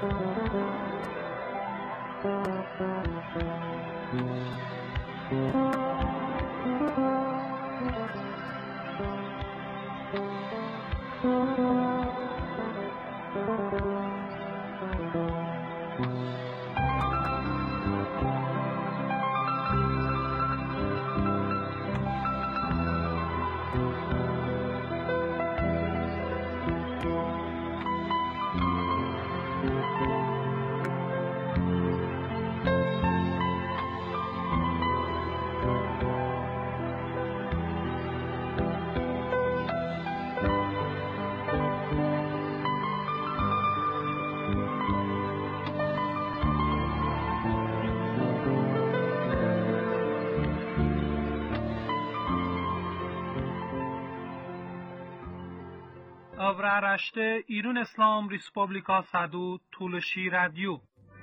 Avraaraşte İrun İslam Respublika Sadu Tuluşi Radyo.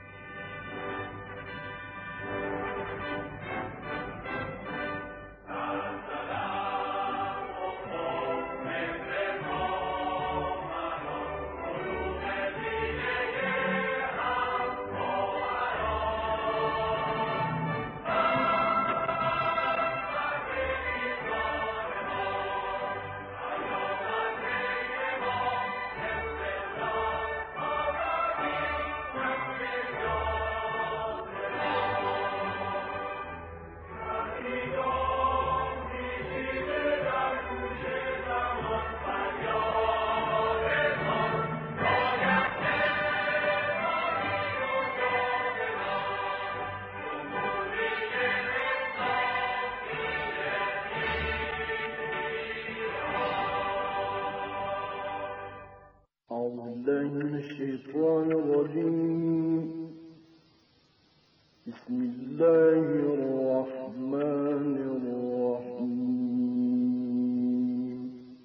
الشيطان الرجيم بسم الله الرحمن الرحيم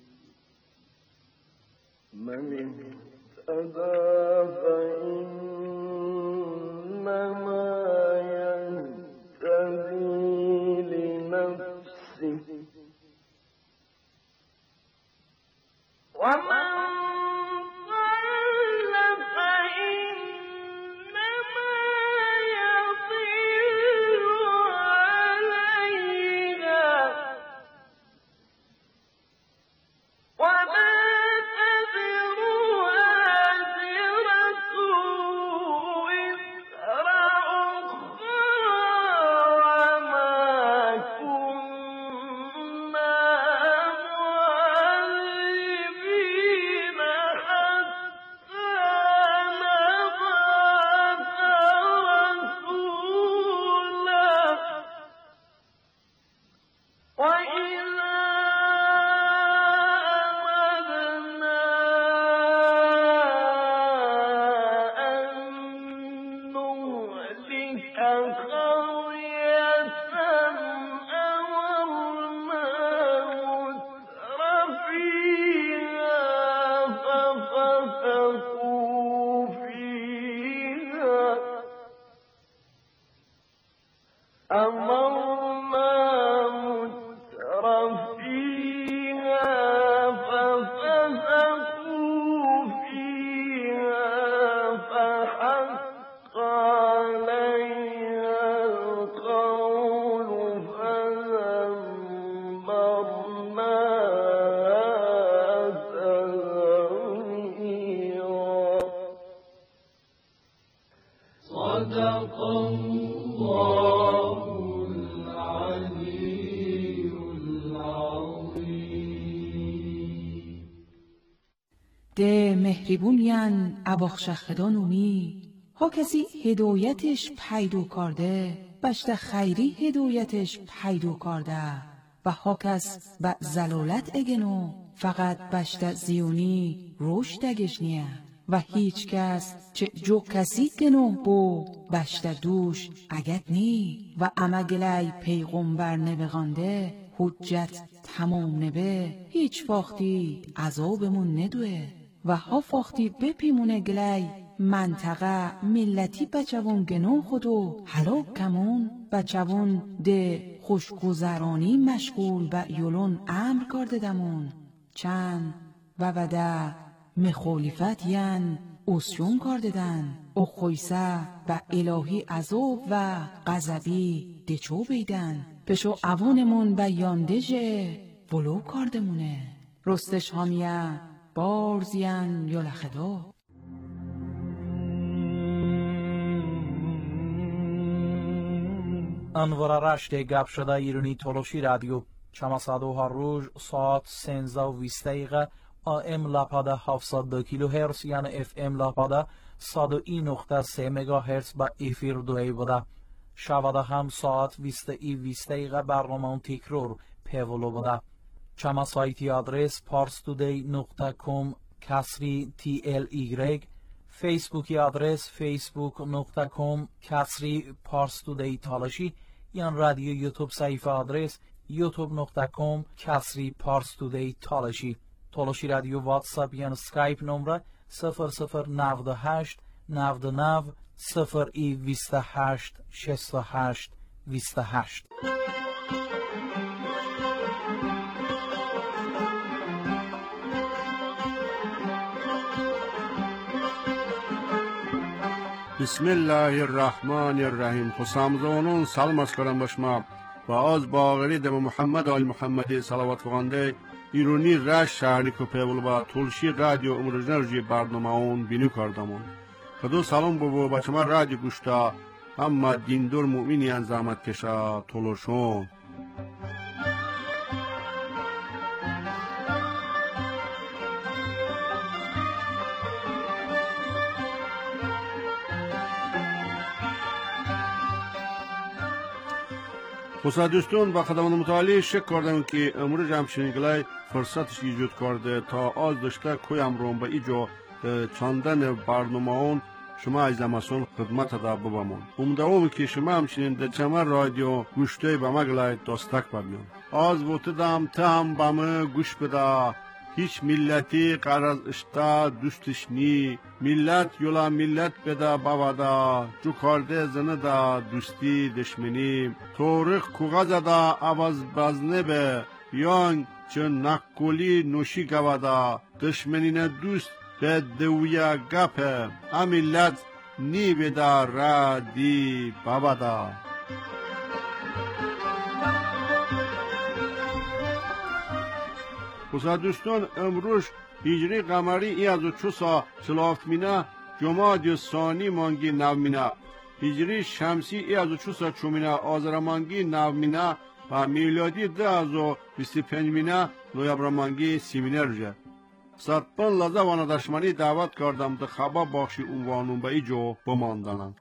من اهتدى فإنما يهتدي لنفسه ومن ده مهربونین اباخشخدانومی ها کسی هدایتش پیدو کرده بشت خیری هدایتش پیدو کرده و ها کس به زلالت اگنو فقط بشت زیونی روش دگشنیه و هیچ کس چه جو کسی گنوه بو بشت دوش اگت نی و امگلی پیغمبر نبغانده حجت تمام نبه هیچ فاختی عذابمون ندوه و ها فاختی بپیمونه گلی منطقه ملتی بچوون گنو خودو حلاک کمون بچوون ده خوشگذرانی مشغول به یولون امر کرده دمون چند و وده مخالفت ین اسیون کرده دن او خویسه و الهی عذاب و غضبی دچو بیدن پشو اوونمون و یاندجه ولو کاردمونه رستش هامیه بارزین یولخدو انوار رشت گپ شده ایرانی تولوشی رادیو چماسادو ها روز ساعت 13:20 دقیقه AM لاپاده 702 کیلوهرتز یعنی FM لاپاده 101.3 مگاهرتز با افیر دوی بوده. شباده هم ساعت 20:20 دقیقه برنامه تکرار پیولو بوده. چما سایتی آدرس parstoday.com کسری TLY فیسبوکی آدرس facebook.com کسری parstoday تالاشی یا رادیو یوتیوب صفحه آدرس youtube.com کسری parstoday تالاشی تالاشی رادیو واتساپ یا اسکایپ نمره 0098 99 028 68 28. بسم الله الرحمن الرحیم. خوشامدونون سلام از کردم باشما و از باغری دم محمد آل محمدی صلوات خوانده ایرانی رش شهری که پیول با تولشی رادیو امروزنرژی برنامه اون بینو کردمون. کدو سلام بابا بچما رادیو گوشتا اما دیندور مؤمنی ان زحمت کشا تولشون. خدا دوستان با خدمات متعالی شکر کردم که امروز همچنین گلای فرصتش ایجاد کرده تا آز داشته کویم روم به ایجا چاندن برنامه اون شما از اماسون خدمت دا ببامون. امیدوارم که شما همچنین در چمر رادیو گوشته به ما گلای دستک ببیون. آز بودم تام با ما گوش بده. هیچ ملتی قرار اشتا دوستش نی ملت یولا ملت بده باودا جو کارده زنه دا دوستی دشمنی تاریخ کاغذ دا عوض بزنه به یان چون نقلی نوشی گوادا دشمنین دوست به دویا گپه ملت نی بده را دی باودا. خدا دوستان امروز هجری قمری ای از 447 مینه جمادی ثانی مانگی 9 مینه هجری شمسی ای از 404 مینه آذر مانگی 9 مینه و میلادی 2025 مینه نوامبر مانگی 30 مینه رجه. صدپن لحظه وانا دشمنی دعوت کردم ده خبا بخشی عنوانون به ایجا بماندنند.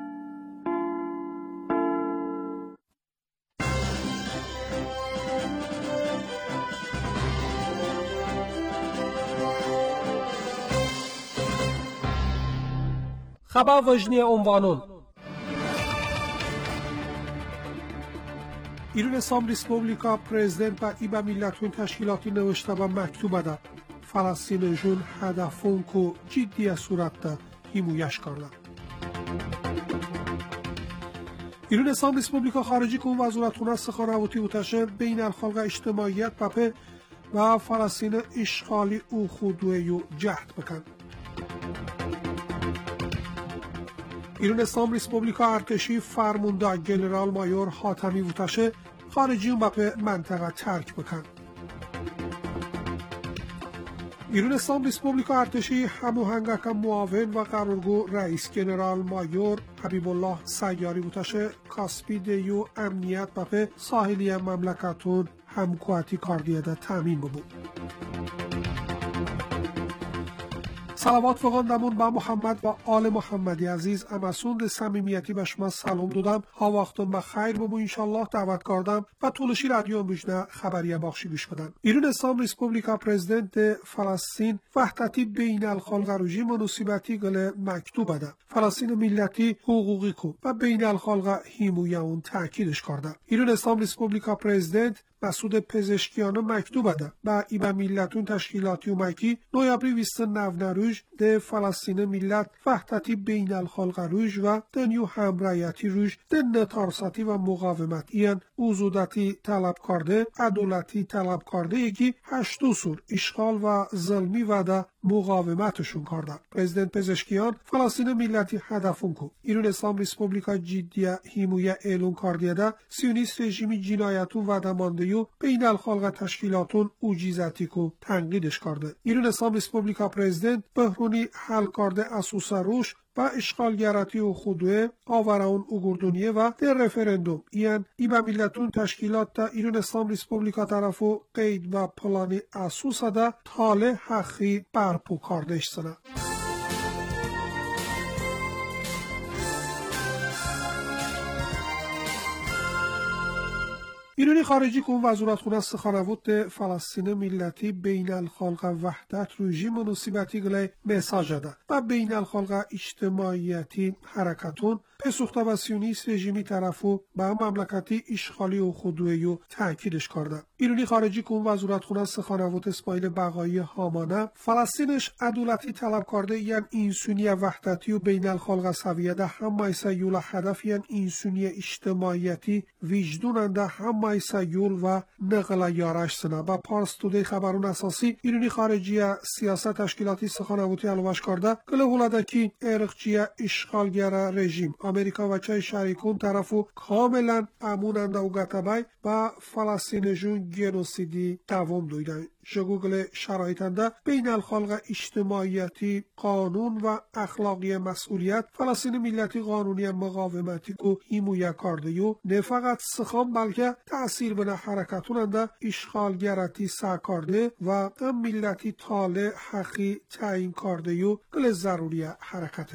خبر وجنی عنوانون ایران اسلام ریسپوبلیکا پرزیدنت با ایبا میلتون تشکیلاتی نوشته با مکتوب ده فلسطین جون هدفون کو جدی صورت ده حمایت کرده. ایران اسلام ریسپوبلیکا خارجی کن وزارتخانه سخنرانی وتشه بین الخلق اجتماعیت بپه و فلسطین اشغالی او خودویو جهد بکن. ایران اسلام ریسپوبلیکا ارتشی فرمانده جنرال مایور حاتمی وتشه خارجی به منطقه ترک بکن. ایران اسلام ریسپوبلیکا ارتشی هماهنگک معاون و قرارگو رئیس جنرال مایور حبیب الله سیاری وتشه کاسپی دیو امنیت به ساحلی مملکتون همکواتی کاردیده تامین بود. صلوات فقاندمون با محمد و آل محمدی عزیز امسون صمیمیتی به شما سلام دادم. ها وقتون بخیر ببو انشالله دعوت کردم و تولشی رادیو مجنه خبریه بخشی گوش بدن. ایران اسلام ریسپوبلیکا پرزیدنت فلسطین وحدتی بین الخلق روجی مناسبتی گله مکتوب ده. فلسطین ملتی حقوقی کو و بین الخلق حمایت اون تاکیدش کرده. ایران اسلام ریسپوبلیکا پرزیدنت مسعود پزشکیانو مکتوب ده با ایبا میلتون تشکیلاتی و مکی نویابری ویست نونروش ده فلسطین میلت وحدتی بین الخلق روش و دنیو همرایتی روش ده نتارساتی و مقاومت این اوزودتی طلب کرده عدالتی طلب کرده یکی 8 اصول اشغال و ظلمی و ده مقاومتشون کردن. پرزیدنت پزشکیان فلسطین میلتی هدفون کو ایران اسلام ریسپوبلیکا جدیه هیمویه اعلون کردیه ده سیونیست رژیمی جنایتون و دماندهیو بین الخلق تشکیلاتون اوجیزتی کو تنقیدش کرده. ایران اسلام ریسپوبلیکا پرزیدنت بهرونی حل کرده اساسا روش و اشغالگراتی و خودوه آوراون اوگردونیه و در رفرندوم ایبا میلتون تشکیلات تا ایران اسلام ریسپوبلیکا طرفو قید و پلانی اسوسا دا تاله حقی برپو کاردش سنه. ایرانی خارجی کن وزارتخونه سخنگوی فلسطین میلتی بین الخلق وحدت روژی مناسبتی گلی مساج ده و بین الخلق اجتماعیتی حرکتون پسوخته و سیونیست رژیمی طرفو با مملکتی اشغالی و خودویو تاکیدش کرده. ایرانی خارجی کن وزارتخونه سخنگوی اسماعیل بقایی هامانه فلسطینش عدالتی طلب کرده یعنی انسانی وحدتی و بین الخلق سویه ده هم مایسایول هدف یعنی انسانی اجتماعیتی وجدوننده هم مایسایول و نقل یارش سنه. با پارس توده خبرون اساسی ایرانی خارجی سیاست تشکیلاتی سخنگوی علوش کرده گله هولاده کی ارقچی اشغالگر رژیم امریکا و چای شریکون طرفو کاملا اموننده و گتبای با فلسطینجون گنوسیدی دوام دویدن. جگوگل شرایطنده بین الخلق اجتماعیتی قانون و اخلاقی مسئولیت فلسطین میلتی قانونی مقاومتی کو هیمویه کاردیو نه فقط سخام بلکه تأثیر بنا حرکتوننده اشغالگراتی ساکارده و ملتی تاله حقی تعیین کاردیو گل ضروری حرکته.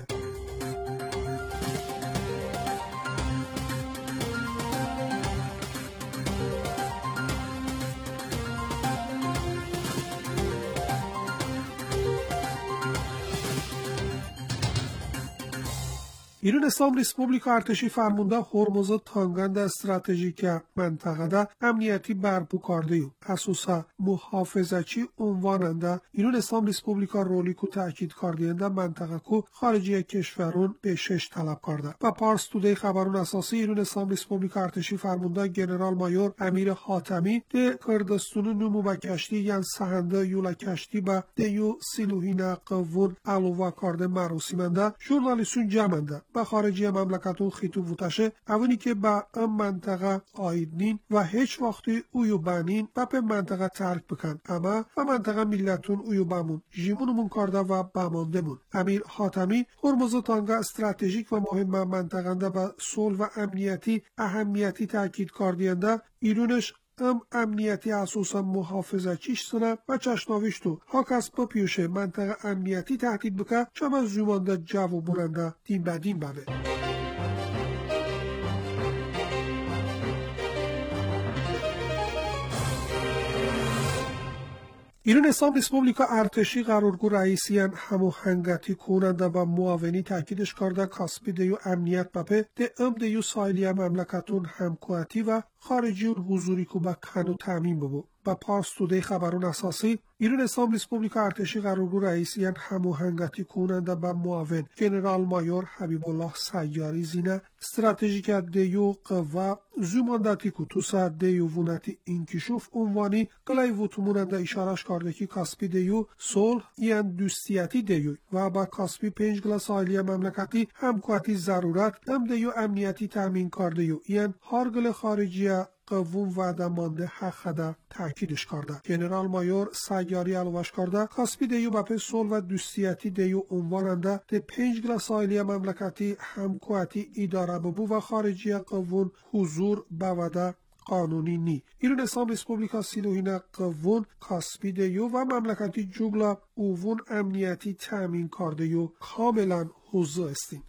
ایران اسلام ریسپوبلیکا ارتشی فرمانده هرمز تانگند استراتژیک منطقه ده امنیتی برپو کرده اساسا محافظتی عنواننده ایران اسلام ریسپوبلیکا رولی کو تاکید کردنده منطقه کو خارجی کشورون به شش طلب کرده. و پارس توده خبرون اساسی ایران اسلام ریسپوبلیکا ارتشی فرمانده جنرال مایور امیر حاتمی ده کردستون نمو و کشتی یعنی سهنده یولا کشتی با دیو سیلوهین قوون علوه کرده مراسیمنده ژورنالیستون جمعنده با خارجی مملکتون خیتو وطشه اونی که با ام منطقه آید نین و هیچ وقتی اویو بانین و به منطقه ترک بکن اما و منطقه ملتون اویو بامون جیمونمون کرده و بامانده مون. امیر حاتمی هرمز تانگا استراتژیک و مهم منطقه با صلح و امنیتی اهمیتی تاکید کردنده ایرانش امنیتی اساسا محافظتیش سنه و چشناویش تو هاکس با پیوشه منطقه امنیتی تهدید بکه چم از زمانده جو برنده دین بدین بده. ایران اسلام ریسپوبلیکا ارتشی قرارگو رئیسیان هماهنگتی کننده و معاونی تاکیدش کرده کاسبی دیو امنیت بپه ده دیو سایلی مملکتون همکواتی و خارجی حضوری کو با کنو تامین ببو. با پارس توده خبرون اساسی ایران اسلام ریسپوبلیکا ارتشی قرارگو رئیسیان هماهنگتی کننده با معاون جنرال مایور حبیب الله سیاری زینه استراتژیک دیو قوا زماندتی کو تو سر دیو ونتی انکشوف عنوانی گلای وتموننده اشارش کرده که کاسپی دیو صلح یان دوستیتی دیو و با کاسپی 5 گلا ساحلی مملکتی همکواتی ضرورت دیو امنیتی تامین کرده یان هر گل خارجی قوم وعده مانده حق ده تاکیدش کرده. جنرال مایور سیاری علوش کرده کاسپی دیو بپه صلح و دوستیتی دیو عنواننده ده 5 گلا ساحلی مملکتی همکواتی اداره ببو و خارجی قوم حضور بوده قانونی نی. ایران اسلام ریسپوبلیکا سیلوهین قوون کاسپی دیو و مملکتی جوگلا اوون امنیتی تامین کرده و کاملا حضور استیم.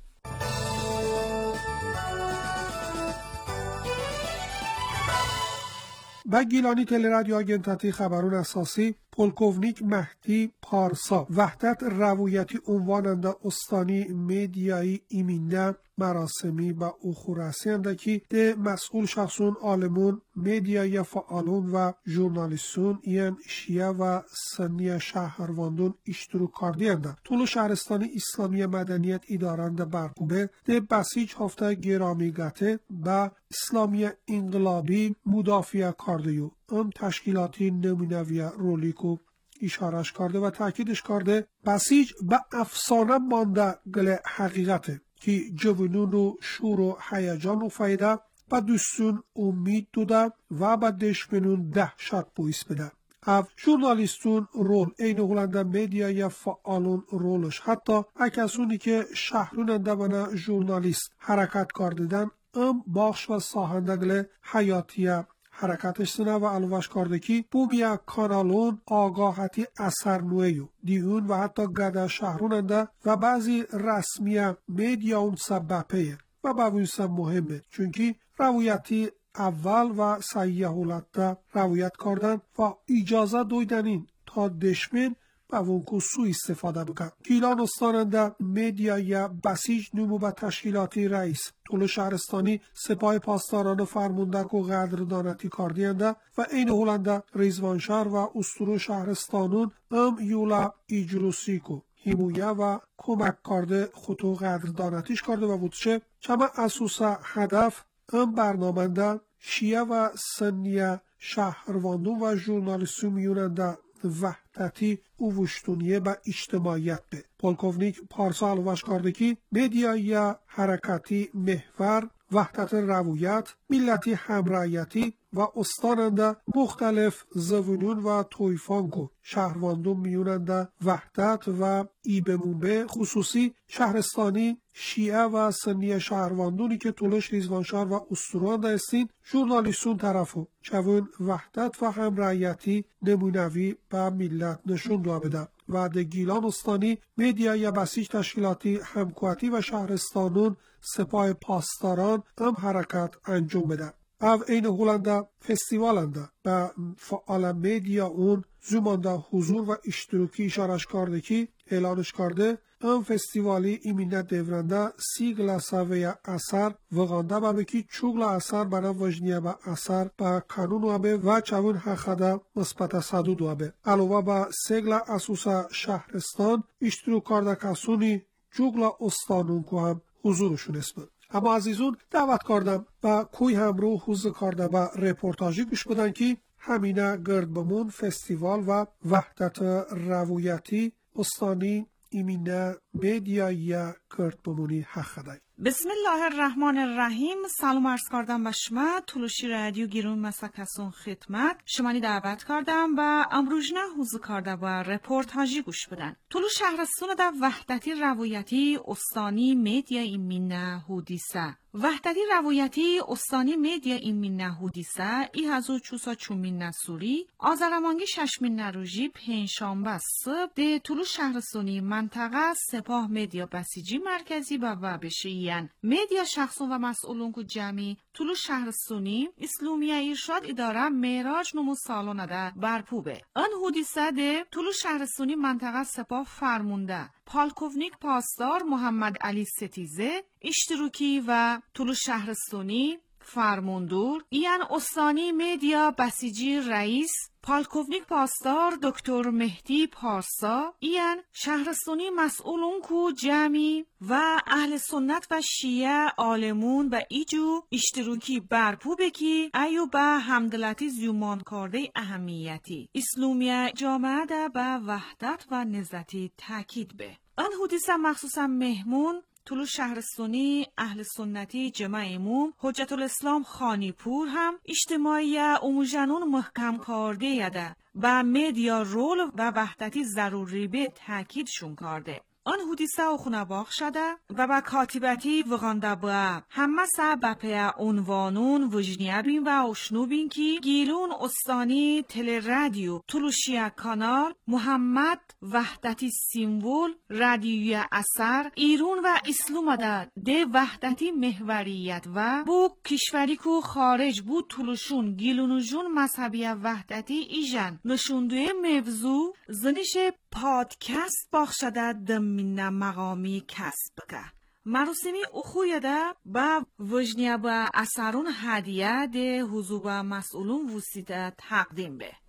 و گیلانی تلرادیو آگنتاتی خبرون اساسی پولکوونیک مهدی پارسا وحدت رویتی عنواننده استانی میدیایی ایمینده مراسمی با اخورسی اندکی ده مسئول شخصون آلمون مدیای فعالون و ژورنالیستون این شیعه و سنی شهرواندون اشتراک کردند. طول شهرستانی اسلامی مدنیت ادارند برقوبه ده بسیج هفته گرامیگته با اسلامی انقلابی مدافع کردیو تشکیلاتی نمونوی رولیکو اشارش کرده و تاکیدش کرده بسیج به افسانه مانده گل حقیقته که جوانون رو شور و هیجان و فایده و دوستون امید دوده و به دشمنون دهشت بویس بده. اف ژورنالیستون رول این هولنده مدیا یا فعالون رولش حتی اکسونی که شهروننده بنا ژورنالیست حرکت کردن باخش و ساهندگل حیاتیه حرکتش سنه و علوش کرده که بومیا کانالون آگاهتی اثر نویو دیون و حتی گده شهروننده و بعضی رسمی مدیا اون سببه و باویسا مهمه چونکی رویتی اول و سیاحولت رویت کردن و اجازه دویدنین تا دشمن با ونکو سو استفاده بکن. گیلان استاننده مدیا یا بسیج نمو به تشکیلاتی رئیس طول شهرستانی سپاه پاسداران فرموندک و قدردانتی کردینده و این هولنده ریزوانشهر و استرو شهرستانون یولا ایجروسیکو همویه و کمک کرده خودو قدردانتیش کرده و بودشه چما اساسا هدف برنامنده شیعه و سنیه شهرواندون و ژورنالیستون میوننده وحدتی اووشتونیه به اجتماعیت به پولکوونیک پارسا علوش کرده که مدیای حرکتی محور وحدت رویت ملتی همرایتی و استاننده مختلف زوونون و تویفانکو شهرواندون میوننده وحدت و ایبمونبه خصوصی شهرستانی شیعه و سنی شهرواندونی که طولش ریزوانشهر و استروان دستین ژورنالیستون طرفو چون وحدت و همرایتی نمونوی به ملت نشون دو بده و ده گیلان استانی مدیای بسیج تشکیلاتی همکواتی و شهرستانون سپاه پاسداران حرکت انجام بده. او این هولنده فستیوالنده به فعال مدیا اون زمانده حضور و اشتراکی اشارش کرده که اعلانش کرده فستیوالی ایمینه دیورنده سیگل سوی اثر وغانده با بکی چوگل اثر بنا وجنیه با اثر با کانون و چون حقده مثبت صدود علاوه با سیگل اسوس شهرستان اشتراک کرده کسونی چوگل استانون که هم حضورشون اسمه. اما عزیزون دعوت کردم و کوی همرو حضور کرده و رپورتاجی گوش بدن که همینه گرد بمون فستیوال و وحدت رویتی استانی ایمینه مدیایی گرد بمونی حق دای. بسم الله الرحمن الرحیم. سلام عرض کردم به شما تولوشی رادیو گیرون مسکسون خدمت شمانی دعوت کردم و امروزنه حضور کرده و رپورتاجی گوش بدن. تولو شهرستون دا وحدتی رویتی استانی مدیا ایمینه هودیسه وحدتی رویتی استانی مدیا ایمینه هودیسه ای هزو چوسا چومین نسوری آزرمانگی ششمین نروژی پنجشنبه صبح ده تولو شهرستونی منطقه سپاه مدیا بسیجی مرکزی و بشی مدیا شخصون و مسئولون که جمعی طول شهرستونی اسلومیه ایرشاد اداره معراج نمو سالانه ده برپوبه. آن حدیثه ده طول شهرستونی منطقه سپاه فرمونده پالکوونیک پاسدار محمد علی ستیزه اشتراکی و طول شهرستونی فرماندور این استانی مدیا بسیجی رئیس پالکوونیک پاسدار دکتر مهدی پارسا این شهرستانی مسئولون کو جمعی و اهل سنت و شیعه عالمون و ایجو اشتراکی برپو بکی ایو به همدلتی زیومان کرده اهمیتی اسلومیه جامعه ده به وحدت و نزدتی تاکید به آن حدیثه مخصوصا مهمون طول شهرستانی اهل سنتی جمع اموم حجت الاسلام خانیپور هم اجتماعی اموجنون محکم کرده یده و مدیا رول و وحدتی ضروری به تاکیدشون کرده. آن حدیثه و خونباخ شده و با کاتبتی وغانده با همه سبب عنوانون وجنیه بین و اشنو بین که گیلون استانی تل رادیو تلوشی کانال محمد وحدتی سیمبول رادیوی اثر ایرون و اسلام ده وحدتی محوریت و بو کشوری کو خارج بود تلوشون گیلونوجون مذهبی وحدتی ایجن نشوندوی موضوع زنش پادکست باخشده دمینه مقامی کسب که مراسمی اخویه ده با وجنیه با اثرون هدیه ده حضور و مسئولون وسیده تقدیم به.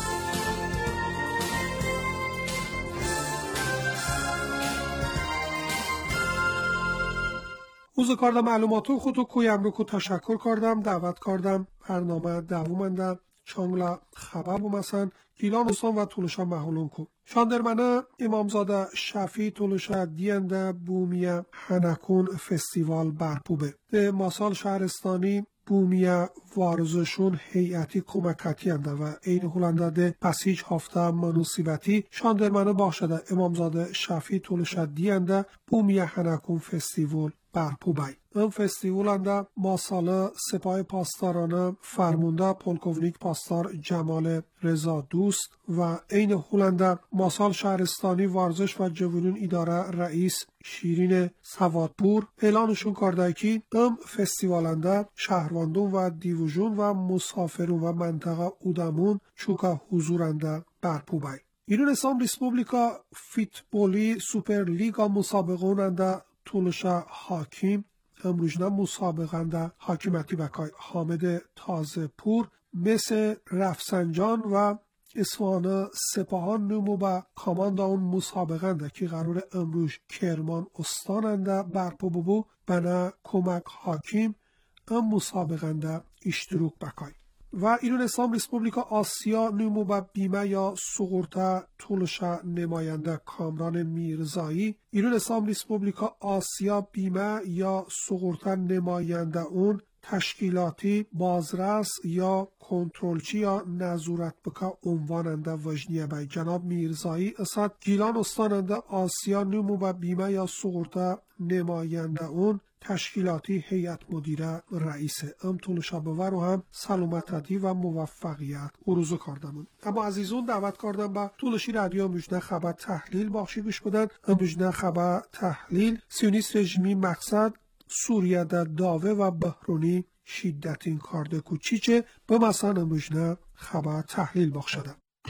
اوز کردم معلوماتو خودو کویم رو که تشکر کردم دعوت کردم برنامه دوومنده چانگلا خبر بومسن گیلان استان و طولشا محولون کو شاندرمنه امامزاده شفی طولشا دینده بومیه هنکون فستیوال برپوبه ده ماسال شهرستانی بومیه وارزشون هیئتی کمکتی انده و این هولنده ده پسیج هفته منوسیبتی شاندرمنه باشده امامزاده شفی طولشا دینده بومیه هنکون فستیوال برپوبای. این فستیوال انده ماساله سپاه پاسدارانه فرمونده پولکوونیک پاسدار جمال رضا دوست و این هولنده ماسال شهرستانی ورزش و جوانان اداره رئیس شیرین سوادپور اعلانشون کرده که این فستیوال انده شهروندون و دیوژون و مسافرون و منطقه اودمون چوکا حضورنده برپوبای. ایران اسلام ریسپوبلیکا فیتبولی سوپر لیگا مسابقه انده طولشا حاکم امروزنه مسابقنده حاکمتی بکای حامد تازه پور مثل رفسنجان و اصفهان سپاهان نمو با کامانده اون مسابقنده که قرار امروز کرمان استاننده برپا ببو بنا کمک حاکم ام مسابقنده اشتروک بکای. و ایران اسلام ریسپوبلیکا آسیا نمو با بیمه یا سقورتا طولشا نماینده کامران میرزایی ایران اسلام ریسپوبلیکا آسیا بیمه یا سقورتا نماینده اون تشکیلاتی بازرس یا کنترلچی یا نظورت بکا عنواننده وجنیه بای جناب میرزایی اسد گیلان استاننده آسیا نمو با بیمه یا سقورتا نماینده اون تشکیلاتی هیئت مدیره رئیس ام طولشا بور و هم سلامتی و موفقیت اروزو کردمون. اما عزیزون دعوت کردم با طولشی رادیو مجنه خبر تحلیل باخشی گوش بدن. مجنه خبر تحلیل سیونیست رژیمی مقصد سوریه در داوه و بحرونی شدت این کارده کوچیچه به مثلا مجنه خبر تحلیل باخشدم.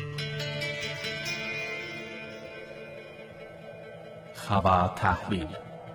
خبر تحلیل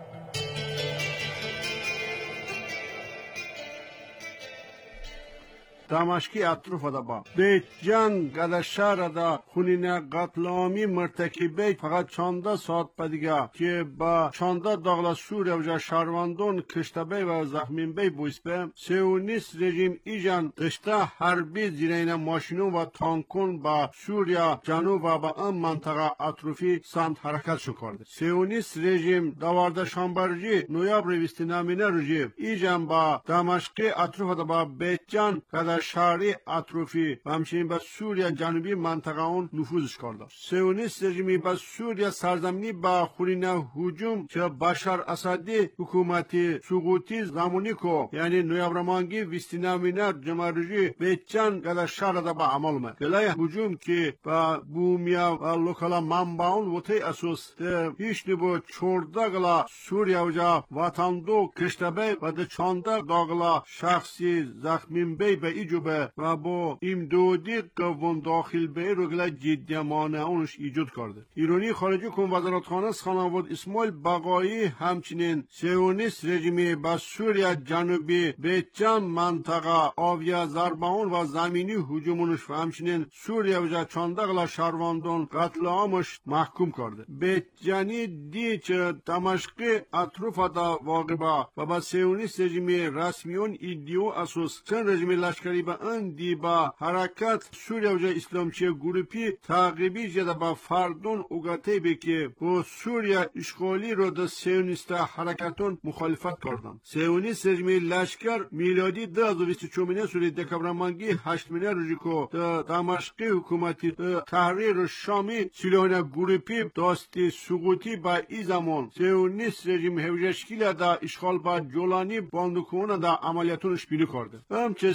دمشقی اطراف دا با بیت جان گده شهر دا خونین قتلامی مرتکبه فقط 14 ساعت پدیگه که با 14 داغلا سوریه و شهروندون کشتبه و زخمین بی بویسپه سیونیست رژیم ایجان دشته حربی زیرین ماشینون و تانکون با سوریه جنوب و با ام منطقه اطرافی سمت حرکت شو کرده. سیونیست رژیم دوارده شنبرجی نویابر ویستی نامینه رژیم ایجان با دمشقی اطراف دا با بیت جان گده شهری اطرافی و همچنین به سوریه جنوبی منطقه اون نفوذش کرده. سیونیست رژیمی به سوریه سرزمینی با خورینه هجوم که بشار اسدی حکومتی سقوطی زمانی کو یعنی نویابرمانگی ویستینامینر جمهوری بیتچان گده شهر دا با عمل مه. بلای هجوم که با بومیا و لوکالا منبعون وطی اساس ده هیچ نبو 14 گلا سوریه و جا وطندو کشتبه و ده 14 داغلا شخصی زخمین بی به ایجو و با امدادی قوم داخل به رگل جدیمانه اونش ایجاد کرده. ایرانی خارجه کن وزارتخانه خانواده اسماعیل بقایی همچنین سیونیست رژیمی به سوریه جنوبی به چند منطقه آویه ضربان و زمینی هجومونش و همچنین سوریه و چندقل شهروندان قتل عامش محکوم کرده. به جنی دی چه دمشقی اطراف دا واقع و با سیونیست رژیمی رسمیون ایدیو اساس چند رژیمی لشکری به ان دی با حرکت سوریه و اسلامچی گروپی تقریبی جدا با فردون اوگاته بی که با سوریه اشغالی رو دا سیونیست حرکتون مخالفت کردن. سیونیست رژیمی لشکر میلادی 2024 سوری دکبرمانگی 8 روزی که دا دمشقی حکومتی تحریر شامی سیلوان گروپی داستی سقوطی با ای زمان سیونیست رژیم هوجشکیل دا اشغال با جولانی باندکونه دا عملیاتونش بیلی کرده. همچه سیونیست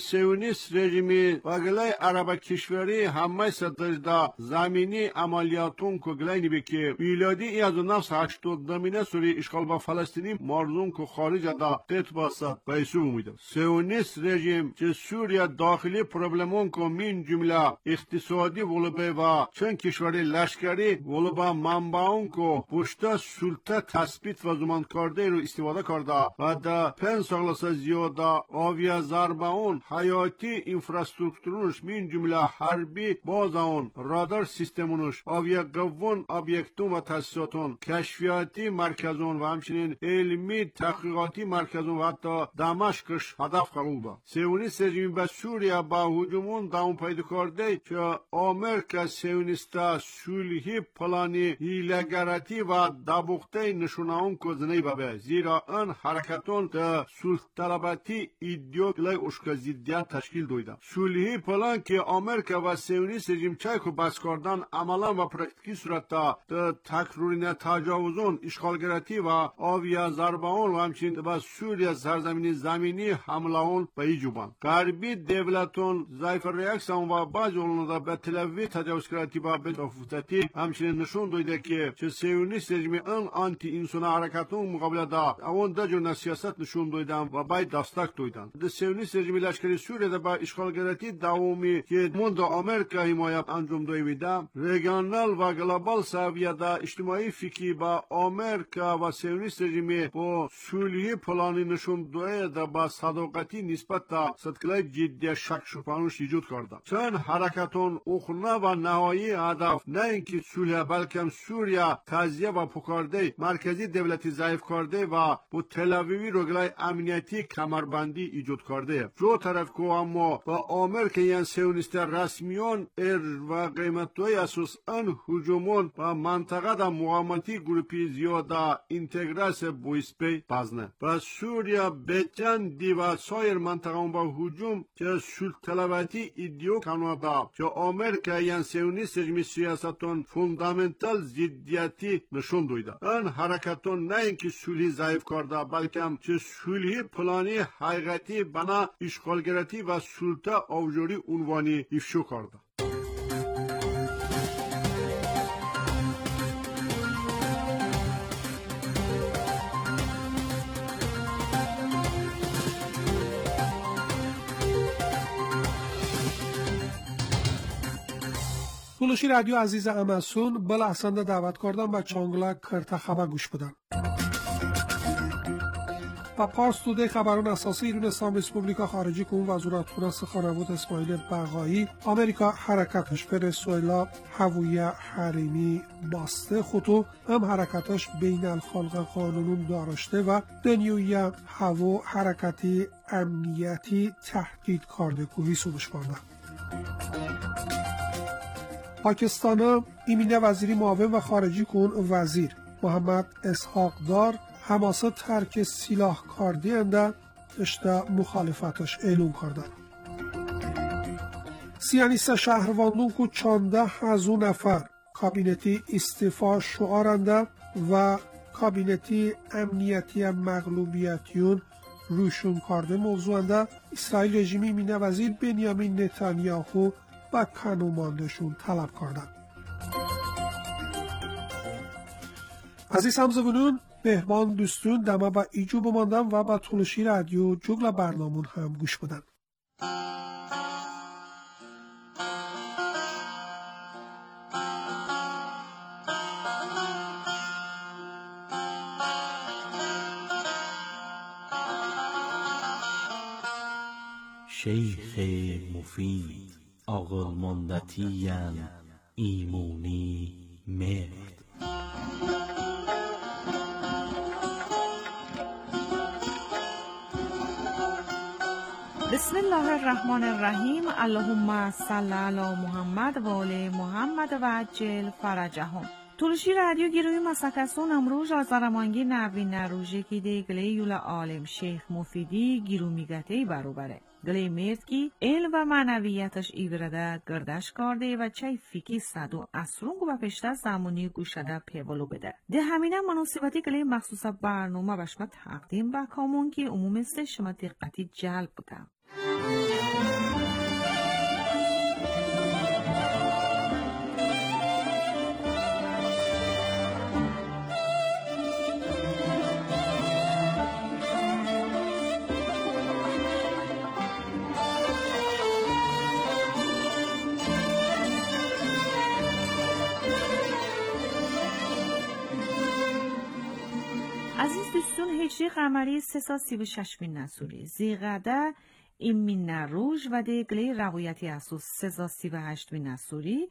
سیونیست رژیمی و گلای عرب کشوری همه ستجده زمینی عملیاتون که گلای نبی که میلادی ای از 1980 دمینه سوری اشغال با فلسطینی مارزون که خارج دا قط باسد بایسو بومیده. سیونیست رژیم که سوریا داخلی پروبلمون که من جمله اقتصادی ولبه و چند کشوری لشکری ولبه منبعون که پشت سلطه تثبیت و زمان کرده رو استفاده کرده و در 5 سال زیاده آویا ضربه حیاتی انفراسترکتورونش من جمله حربی بازاون رادار سیستمونش آویا قوون ابیکتون و تاسیساتون کشفیاتی مرکزون و همچنین علمی تحقیقاتی مرکزون و حتی دمشقش هدف قرار با سیونیست رژیم به سوریا با هجومون داون پیدا کرده که آمریکا سیونیستا صلحی پلانی هیلگرتی و دبوخته نشوناون کزنی بابه زیرا ان حرکتون ده صلح طلباتی ایدئولوژی اشکا ضدیت تشکیل دویده. صلحی پلان که آمریکا و سیونیست رژیم چایکو بس کردن عملا و پرکتیکی صورت ده تکرارین تجاوزون اشغالگرتی و آویا ضربهون و همچنین به سوریا سرزمینی زمینی حملهون به ایجوبان غربی دولتون ضعیف ریاکسیون و بعضی اونها به تلوی تجاوزگرتی و بدافوتی همچنین نشون دویده که چه سیونیست رژیم ان آنتی انسان حرکتون مقابل دا اون دجور سیاست نشون دویدن و باید دستک دویدن. ده سیونیست رژیم لشکری سوریه ده با اشغالگرتی داومی که مند آمریکا حمایت انجام دویده ریجنال و گلوبال سویه ده اجتماعی فکری با آمریکا و سیونیست رژیم با صلحی پلانی نشون دویده با صداقتی نسبت تا صدقلای جدی شک شپانوش ایجاد کرده. چند حرکتون اخنه و نهایی هدف نه اینکه صلح بلکه سوریا تزیه و پکارده مرکزی دولتی ضعیف کرده و با تل‌آویوی روگلای امنیتی کمربندی ایجاد کرده. جو طرف که اما با آمریکا یان سیونیست رسمیون و قیمتوی اساس ان هجومون و منطقه دا مقاومتی گروپی زیاده اینتگراس بویسپی بازنه. و سوریا بچندی و سایر منطقه با هجوم که صلح طلباتی ایدئو کانادا که آمریکا یان سیونیست رژیم سیاستون فوندامنتال ضدیتی نشون دویده. ان حرکتون نه اینکه صلحی ضعیف کرده بلکه چه صلحی پلانی حقیقتی بنا اشغالگرتی و سلطه آوجوری عنوانی افشا کرده. تولشی رادیو عزیز اماسون بل احسنده دعوت کردن و چانگلا کرتا خبر گوش بدن. و پارس توده خبران اساسی ایران اسلام ریسپوبلیکا خارجی که اون وزارت خونه سخنرانی اسماعیل بقایی آمریکا حرکتش ونزوئلا هویه حریمی باسته خطو هم حرکتش بین الخلق قانونون دارشته و دنیوی هوا حرکتی امنیتی تحقیق کرده که ویسونش بانده. پاکستان ایمینه وزیری معاون و خارجی کن وزیر محمد اسحاق دار حماسه ترک سلاح کردی انده اشتا مخالفتش اعلام کردن. سیانیست شهرواندون که 14,000 نفر کابینتی استعفا شعارنده و کابینتی امنیتی مغلوبیتیون روشون کرده موضوع انده اسرائیل رژیمی ایمینه وزیر بنیامین نتانیاهو و کانوماندشون طلب کردن. عزیز همزبونون مهمان دوستون دما با ایجو بماندن و با تولشی رادیو جوگل برنامون هم گوش بدن. شیخ مفید آقل مندتیان ایمونی مرد. بسم الله الرحمن الرحیم. اللهم صل علی محمد و آل محمد و عجل فرجهم. تولشی رادیو گیروی مسکسون امروز از درمانگی نوین نروژه که دیگلی یول عالم شیخ مفیدی گیرو میگته برابره. گلی مرد کی علم و معنویتش ایورده گردش کرده و چای فیکی صد و اصرونگو و پشته زمانی گوشده پیولو بده. ده همینه مناسبتی گلی مخصوص برنامه بشما تقدیم با کامون که عموم است شما دقتی جلب بودم. تولون هجری قمری 336 نسوری زیغده ایمین روژ و دگلی روایتی اسوس 338 نسوری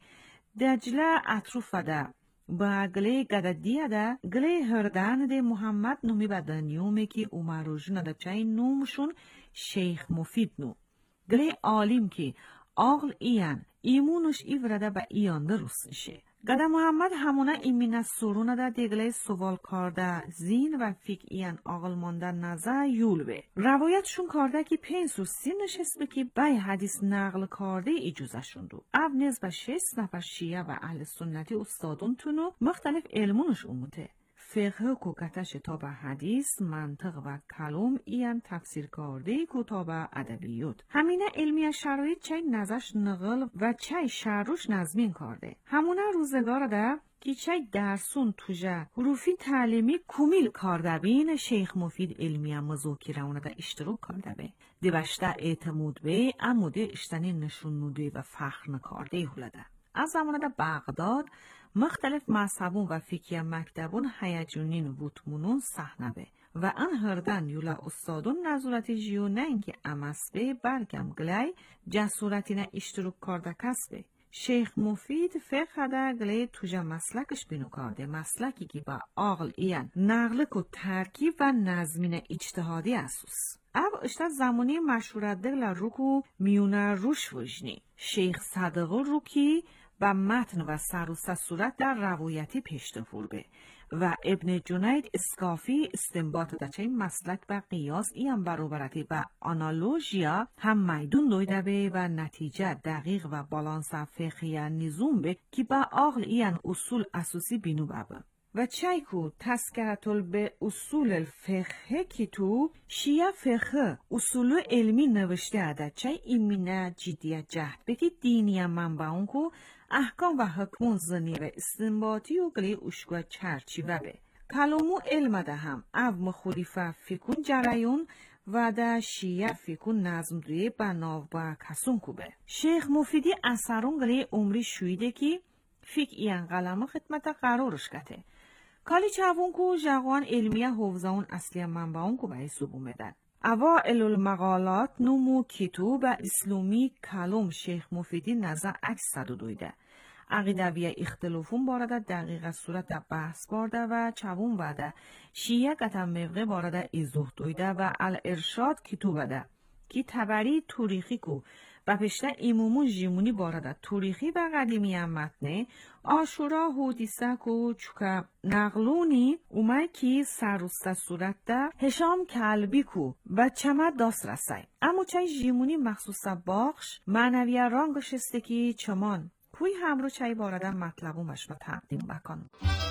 دجله اطروفده با گلی گددیه ده گلی هردن ده محمد نومی بدنیومه که اومروژون ده چای نومشون شیخ مفید نو گلی عالم که آقل ایان ایمونش ایورده با ایان ده روسنشه گده محمد همونه ایمین از سرونه ده دیگله سوال کرده زین و فیک ایان آقل مانده نزه یول به روایتشون کرده که 530 نشست به که بای حدیث نقل کرده ایجوزشون دو او نزبه 6 نفر شیعه و اهل سنتی استادون تونو مختلف علمونش اومده فقه کوکتش کتاب حدیث، منطق و کلام ایان تفسیر کرده کتاب ادبیات. همینه علمی شرایط چای نزش نقل و چای شروش نظمین کرده. همونه روزگار ده که چای درسون توجه حروفی تعلیمی کمیل کرده بین شیخ مفید علمی مذاکره اونه ده اشتراک کرده به. دیوشته اعتماد به عموده اشتنی نشون نوده و فخر نکارده هلده. از زمان ده بغداد مختلف مذهبون و فقهی مکتبون هیجانین ووتمونون صحنه به و ان هردن یولا استادون نظورتی جیو نه اینکه امس به برگم گلی جسورتی نه اشتراک کرده کس به شیخ مفید فقه ده گلی توجه مسلکش بینو کرده مسلکی که با عقل ایان نقلک و ترکیب و نظمین اجتهادی اسوس او اشتا زمانی مشهورت دل روکو میونه روش وجنی شیخ صدقه روکی و متن و سروسه صورت در روایتی پیشتفور به و ابن جنید اسکافی استنباط دچه مسلک و قیاس ایم برابرتی و آنالوژیا هم میدون دویده به و نتیجه دقیق و بالانس فقهی نظام به که با عقل این اصول اساسی بینو بابه و چایکو تذکرتل به اصول الفقه که تو شیعه فقه اصول علمی نوشته اده چای ایمینه جدیت جهد بکی دینی منبعون کو احکام و حکمون زنی و استنباطی و گلی اشگاه چرچی و به کلامو علم ده هم او مخوریفه فکون جرایون و ده شیعه فکون نظم دوی بناو با کسون کو به شیخ مفیدی اثرون گلی عمری شویده که فکر این قلم خدمت قرارش کته کالی چاوون کو جاوان علمیه حوزهون اصلی منبعون کو به سبون بدن اوائل المقالات نمو کتاب اسلامی کلام شیخ مفیدی نظر عکس صدو دویده عقیدوی اختلافون بارده دقیق صورت بحث بارده و چاوون وده شیعه قطم موقع بارده ایزوه دویده و الارشاد کتوب ده کی تبری توریخی کو و پشته ایمومون جیمونی بارده توریخی و قدیمی هم متنه آشورا حدیثه کو چوکا نقلونی اومه کی سروسته صورت ده هشام کلبی کو و چمه داست رسای اما چای جیمونی مخصوصه باخش معنوی رانگش استه کی چمان کوی همرو چای بارده مطلبون بشما تقدیم بکن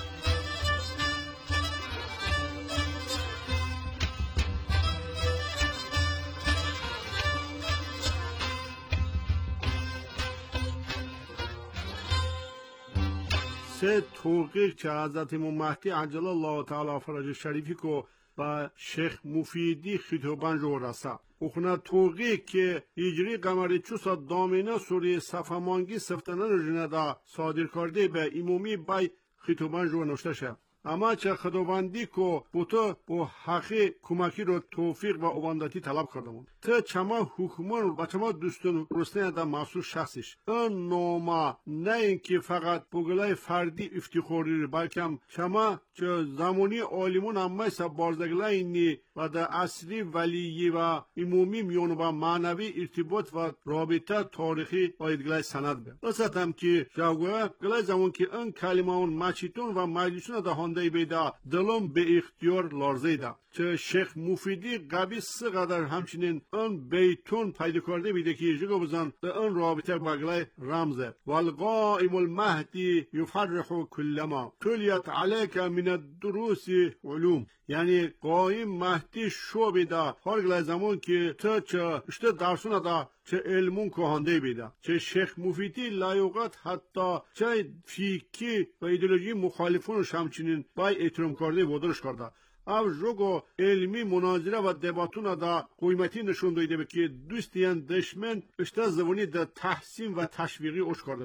سه توقیق که حضرت امام مهدی عجل الله تعالی فرج شریفی کو با شیخ مفیدی خطابان جو رسا اخنا توقیق که هجری قمری 400 دامنه سوری صفمانگی سفتنه رجنه دا صادر کرده به امامی بای خطابان جو نوشته شد اما چه خداوندی کو بوتو با حقی کمکی رو توفیق و اوبانداتی طلب کردمون تا چما حکومان و چما دوستون رسنه دا محصول شخصش این نوما نه اینکه فقط بگلای فردی افتخاری بلکه چما چه زمانی عالمون هم مثل بارزگلای اینی و دا اصلی ولیی و امومی میون با معنوی ارتباط و رابطه تاریخی با ادگلای سند به راست هم که جاگوه گلای زمان که این کلمه اون مچیتون و مجلسون دا هنده بیدا دلم به اختیار لارزه دا چه شیخ مفیدی قبی سقدر همچنین اون بیتون پیدا کرده بیده که یجگو بزن به اون رابطه بگلای رمزه والقائم المهدی یفرح کلما تلیت علیک من الدروس علوم یعنی قائم مهدی شو بیده هر گلای زمان که تا چه اشته درسونه دا چه علمون کهانده بیده چه شیخ مفیدی لایوقت حتی چه فیکی و ایدئولوژی مخالفونش همچنین بای احترام کرده بودرش کرده او جوگو علمی مناظره و دباتون دا قیمتی نشون داده به که دوستیان دشمن اشته زبانی دا تحسین و تشویقی اوش کرده به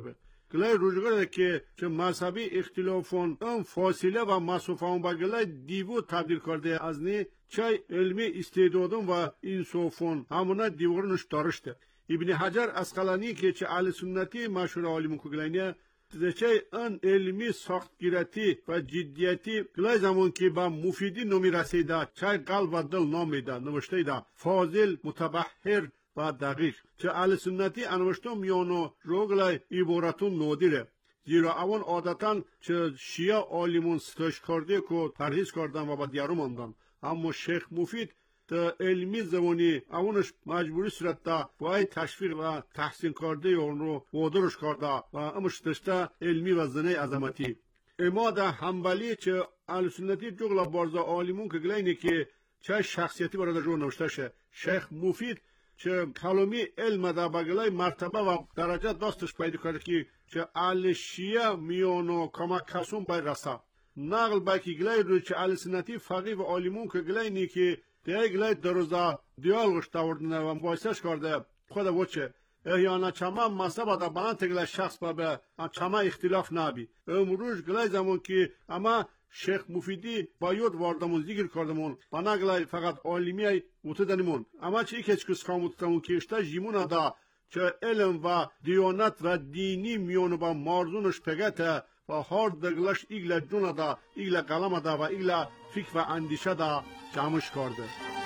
گلای روزگار که مذهبی اختلافون ام فاصله و مسافه‌ام با گلای دیو تبدیل کرده از نی چای علمی استعدادون و انصافون همونا دیورنش دارشته. ابن حجر اسقلانی که چه اهل سنتی مشهور عالم کوگلینه چه ان علمی سختگیرتی و جدیتی گلای زمان که با مفیدی نمی رسیده چای قلب و دل نامیده نوشته ده فاضل متبحر و دقیق چه اهل سنتی انوشتم میانو روگلای عبارتون نادره زیرا اون عادتاً چه شیعه عالمون ستش کرده که پرهیز کردن و با دیارو ماندن اما شیخ مفید تا علمی زمانی اونش مجبوری صورت دا باید تشویق و تحسین کرده اون رو وادرش کرده و امش داشته علمی و زنه عظمتی اما دا حنبلی چه اهل سنتی جغلا بارزا عالمون که گلینه که چه شخصیتی برای جو نوشته شه شیخ مفید چه کلامی علم دا بگلای مرتبه و درجه داستش پیدا کرده که چه اهل شیعه میانو کمک کسون باید رسه نقل باکی گلای رو چه اهل سنتی فقیه و عالمون که گلینه که دیگه گلای دروزا دیالگوش داوردنه و مباحثش کرده خود وچه احیانا چما مذهب دا بلند گلای شخص با به چما اختلاف نبی امروز گلای زمان که اما شیخ مفیدی باید واردمون ذکر کردمون و نگلای فقط عالمی وتدنمون اما چه ایک کس کاموتمون که اشتا جیمون دا چه علم و دیانت و دینی میون با مارزونش پگته و هر دگلش ایگل جون دا ایگل قلم دا و ایگل فکر و اندیشه دا جمعش کرده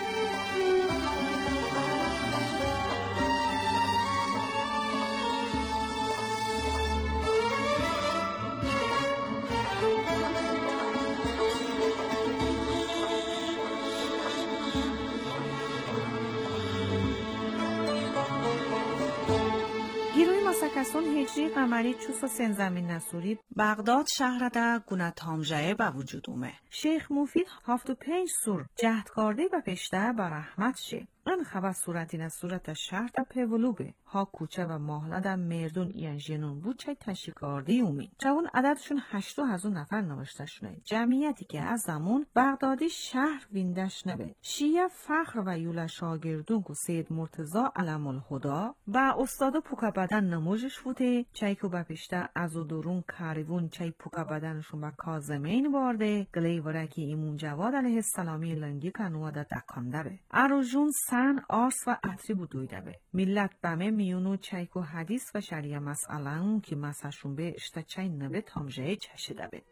Masakason هجری قمری چوس سنزمین نسوری بغداد شهر دا گونه تامجه به وجود اومه. شیخ مفید 75 سور جهد کرده و پشته بر رحمت شه. این خبر صورتی نه صورت شهر دا پولوبه. ها کوچه و محله دا مردون این جنون بود چای تشکارده اومید. چون عددشون 8,000 نفر نوشته شونه. جمعیتی که از زمان بغدادی شهر ویندش نبه. شیعه فخر و یولا شاگردون که سید مرتضی علم الهدا با استاد پوکا بدن نموجش بوده چای که بپشته از و درون کاریون چای پوکا بدنشون با کازمین بارده گلی ورکی ایمون جواد علیه السلامی لنگی کنوه دا دکانده به. اروجون سن آرس و عطری بودویده به. ملت بمه میونو چای که حدیث و شریع مسئله اون که مساشون به اشتا چای نوه تامجه چشده به.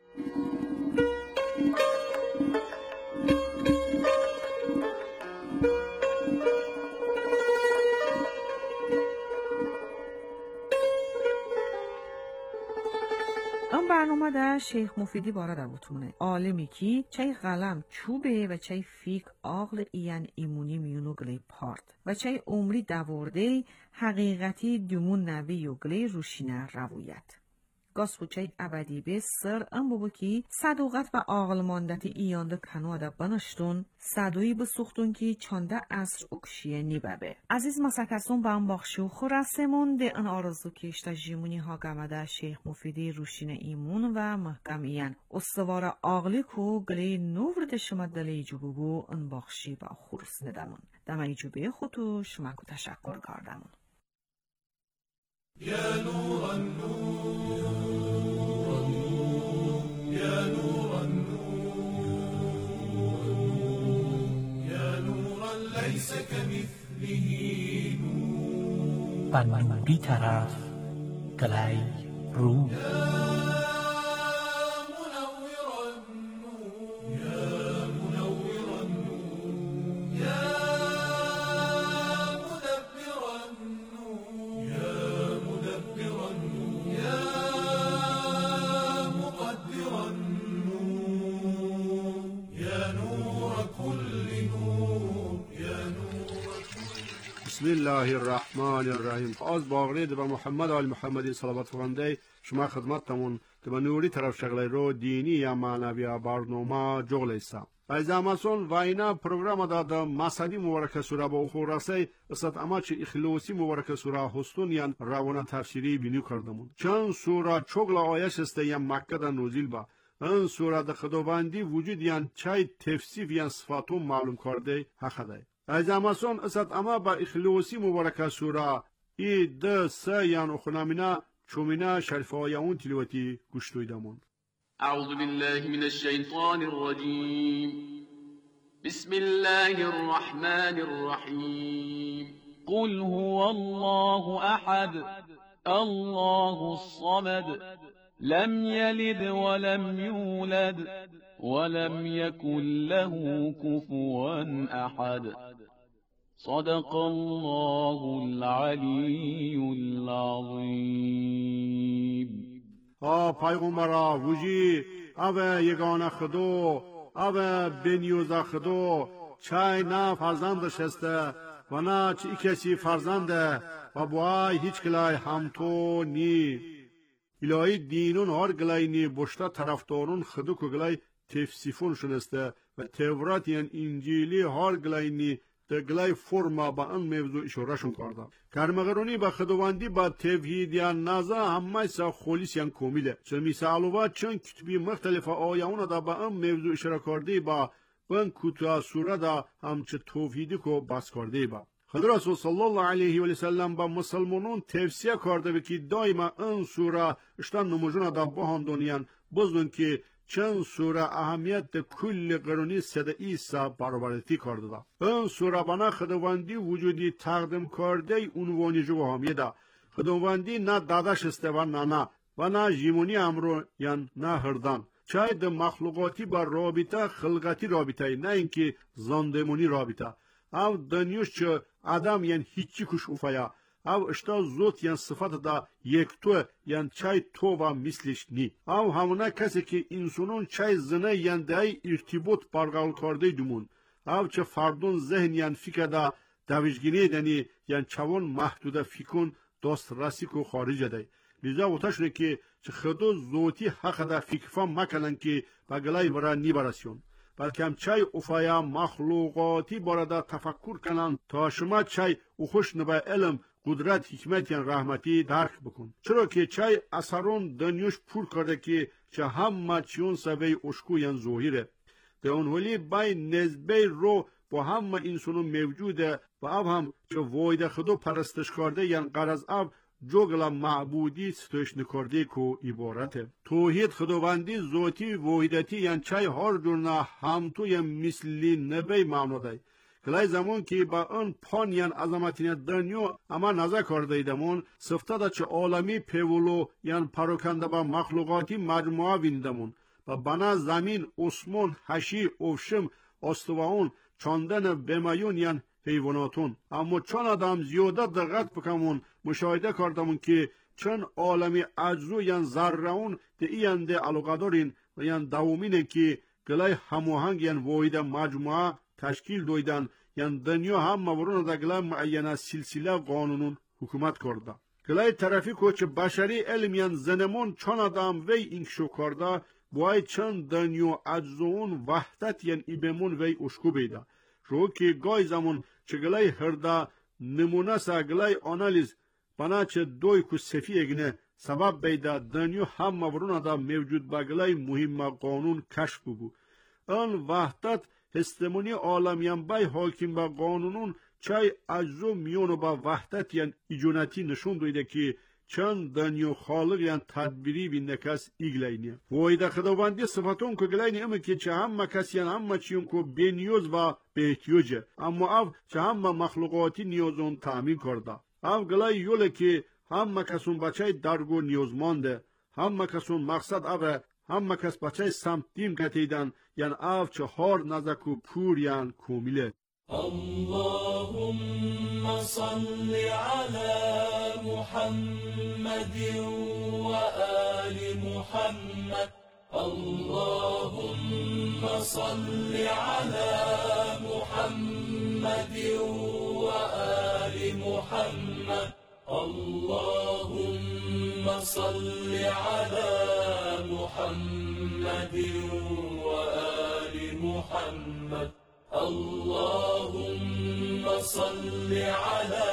برنامه در شیخ مفیدی بارد بوتونه عالمی کی چای قلم چوبه و چای فیک عقل این ایمونی میونو گلی پارت و چای عمری دورده حقیقتی دومون نوی و گلی روشینه رویت گاس چای ابدی به سر ام بابو کی صدوقت و عقل ماندتی ایانده کنواده بنشتون صدوی بسوختون کی چانده عصر اکشیه نیبه عزیز مسکسون با ام باخشو خورسمون ده ان آرزو کشتا جیمونی ها گمده شیخ مفیدی روشین ایمون و محکمیان استوار عقلی کو گلی نورد شما دلی جبوبو ان باخشی با خورس ندمون دمایی جوبه خودو شما کو تشکر کردمون يا نور النور يا نور النور يا نورا ليس كمثله نور بنوری طرف گلی رو بسم الله الرحمن الرحیم. از باغرید با محمد آل محمدی صلوات فرمانده شما خدمتتون به نوری طرف شغله رو دینی یا معنوی برنامه جغل ایسا از اماسون و اینا پروگرام داد مسادی مبارک سوره با خورسه استاد اماچ اخلاصی مبارک سوره هستون یان روان تفسیری بینی کردمون چون سوره چغل آیش است یا مکه دا نزول با این سوره د خداوندی وجود یان چای تفسیر یان صفاتون معلوم کرده حقه از اماسون استاد اما با اخلاصی مبارک سوره ای د س یان خنامنا چومینه شریف آیون تلواتی گوش دویدمون. اعوذ بالله من الشیطان الرجیم. بسم الله الرحمن الرحیم. قل هو الله احد الله الصمد لم يلد ولم يولد ولم يكن له كفوا احد صدق الله العلی العظیم. پیغمبرا وجی اوه یگانه خدو اوه بنیوز خدو چای نه فرزندش هسته و نه چی کسی فرزنده و بوای هیچ کلای همتو نی الهی دینون هر گلای نی بشتا طرفدارون خدو که گلای تفسیفون شنسته و تورات یعن انجیلی هر گلای نی گلای فرما با ان موضوع اشارهشون کرده. کرمغرونی با خداوندی با توحید یا نزا همه سا خلیص یا کامله. چون مثالوا چون کتبی مختلف آیون دا با ان موضوع اشاره کرده با بن کتاب سوره دا همچه توحیدی کو باز کرده با. خدا رسول صلی الله علیه و سلم با مسلمانان توصیه کرده که دائما این سوره اشتان نموجون دا بهاندونیان بزن که چند سوره اهمیت کل قرونی صد عیسی برآورده کرده دا. این سوره بنا خداوندی وجودی تقدیم کرده عنوانی جو اهمیت دا. خداوندی نه داداش است و نه و نه جیمونی امرو یا نه هردان. چای د مخلوقاتی با رابطه خلقتی رابطه نه اینکه زندمونی رابطه. او دنیوش چه آدم یعنی هیچی کش افایا. او اشتا زوت یعن صفت دا یک تو یعن چای تو و مثلش نی. او همونه کسی که انسانون چای زنه یعن دای ارتباط برقرار کرده دومون. او چه فردون ذهن یعن فکر دا دویجگینی دنی یعن چوان محدود فکرون دست رسی کو خارج دای. لیزا وطاشونه که چه خدو زوتی حق دا فکر فهم مکنن که بگلای برا نی براسیون. بلکه هم چای افایا مخلوقاتی برا تفکر کنن تا شما چای اخوش نبا علم قدرت حکمت یا رحمتی درک بکن. چرا که چای اثرون دنیوش پور کرده که چه همه چیون سوی اشکو یا ظاهره. به اونولی بای نزبه رو با همه انسانو موجوده و اب هم چه واید خدا پرستش کرده یا قرض اب جوگل معبودی ستوش نکرده کو عبارته. توحید خداوندی ذاتی وحدتی یعنی چای هر جورنا هم توی مثلی نبی معنا ده. کلای زمان که با اون پان یعنی عظمتین دنیا اما نظر کرده ایدمون سفته دا چه عالمی پیولو یعنی پروکنده با مخلوقاتی مجموعه ویندمون و بنا زمین، اسمان، حشی، اوشم، استواون، چاندن بمیون یعنی حیواناتون. اما چون آدم زیاده دقت بکنمون مشاهده کردمون که چون عالمی اجزو یعنی ذرهون ده این ده علاقه دارین و یعنی دومینه که گلای هموهنگ یعنی واحد مجموعه تشکیل دویدن یعنی دنیا هم مورون دا گلای معینه سلسله قانونون حکومت کرده. گلای طرفی که چه بشری علم یعنی زنمون چون آدم وی اینکشو کرده باید چند دنیا اجزوون وحدت یعنی ایبمون وی اشکو بیده. رو که گای زمان چه گلای هرده نمونه سا گلای آنالیز بنا چه دوی که سفی اگنه سبب بیده دنیا هم مورون دا موجود بگلای مهم قانون کشف بگو. آن وحدت هستمونی عالمیم بای حاکم با قانونون چای اجزو میونو با وحدت یعنی ایجونتی نشون دویده که چند دنیا خالق یعنی تدبیری بینکس ایگلینیه. وایده خداوندی صفتون که گلینی اما که چه همه کسی یعنی همه چیون که بینیوز و بهتیوجه. اما او چه همه مخلوقاتی نیازون تامین کرده. او گلای یوله که همه کسون بچه درگو نیازمانده. همه کسون مقصد اوه همه کس بچه سمت دیم کتیدن یعنی او چه هار نزکو پور یعنی کومیله. اللهم صل على محمد وآل محمد. اللهم صل على محمد وآل محمد. اللهم صل على محمد وآل محمد. اللهم صل على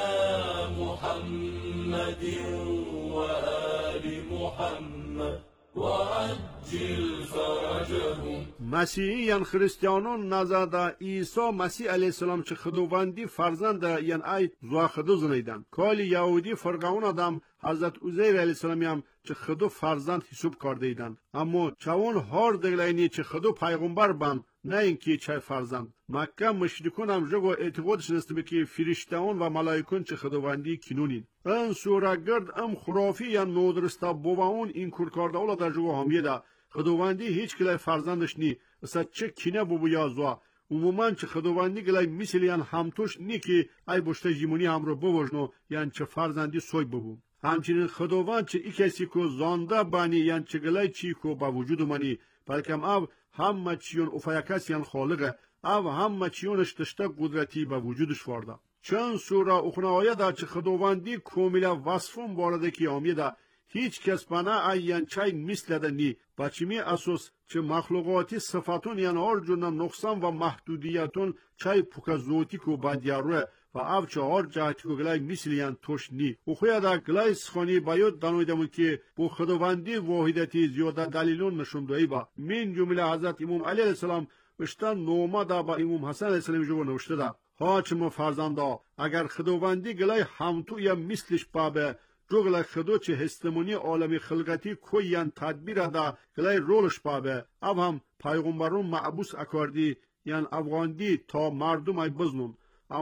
محمد وآل محمد وعجل فرجهم. مسیحیان خریستیانون نزد عیسی مسیح علیه السلام چه خداوندی فرزند یعنی ای زوا خدا زنیدن. کالی یهودی فرقون آدم حضرت عزیر علیه السلام هم چه خدو فرزند حساب کرده ایدن، اما چون هار دگلینی چه خدو پیغمبر بند نه اینکه چه فرزند. مکه مشرکون هم جگو اعتقادش نسته که فرشتهان و ملائکون چه خداوندی کنونین. این سورگرد ام خرافی یا نودرستا بوباون این کور کرده اولا در جگو همیده خداوندی هیچ کلای فرزندش نی، اصلا چه کینه بو یا زوا. عموما چه خداوندی گلای مثل یان همتوش نی که ای بشته جیمونی هم رو بوجنو یان چه فرزندی سوی ببو. همچنین خداوند چه ای کسی کو زانده بانی یان چه گلای چی کو با وجود منی، بلکم او همه چیون افایکاس یان خالقه، او همه چیونش تشته قدرتی با وجودش وارده. چند سوره اخناویه دا چه خداوندی کاملا وصفون بارده که آمیده هیچ کس بنا ایان چای مثل دنی بچمی اساس چه مخلوقاتی صفاتون یان آرجونا نقصان و محدودیتون چای پوکازوتی کو بادیاروه و او چه هر جهتی کو گلای مثل یان توش نی. او خویا دا گلای سخانی باید دانویدمون که بو خداوندی واحدتی زیاده دلیلون نشون دایی با. من جمله حضرت امام علی علیه السلام اشتن نوما دا با امام حسن علیه السلام جو نوشته دا ها چه فرزندا اگر خداوندی گلای همتو یا مثلش بابه جوگل خدو چه هستمونی عالمی خلقتی کویان تدبیر دا گلای رولش بابه او هم پیغمبرون معبوس اکاردی یان افغاندی تا مردم ای بزنون،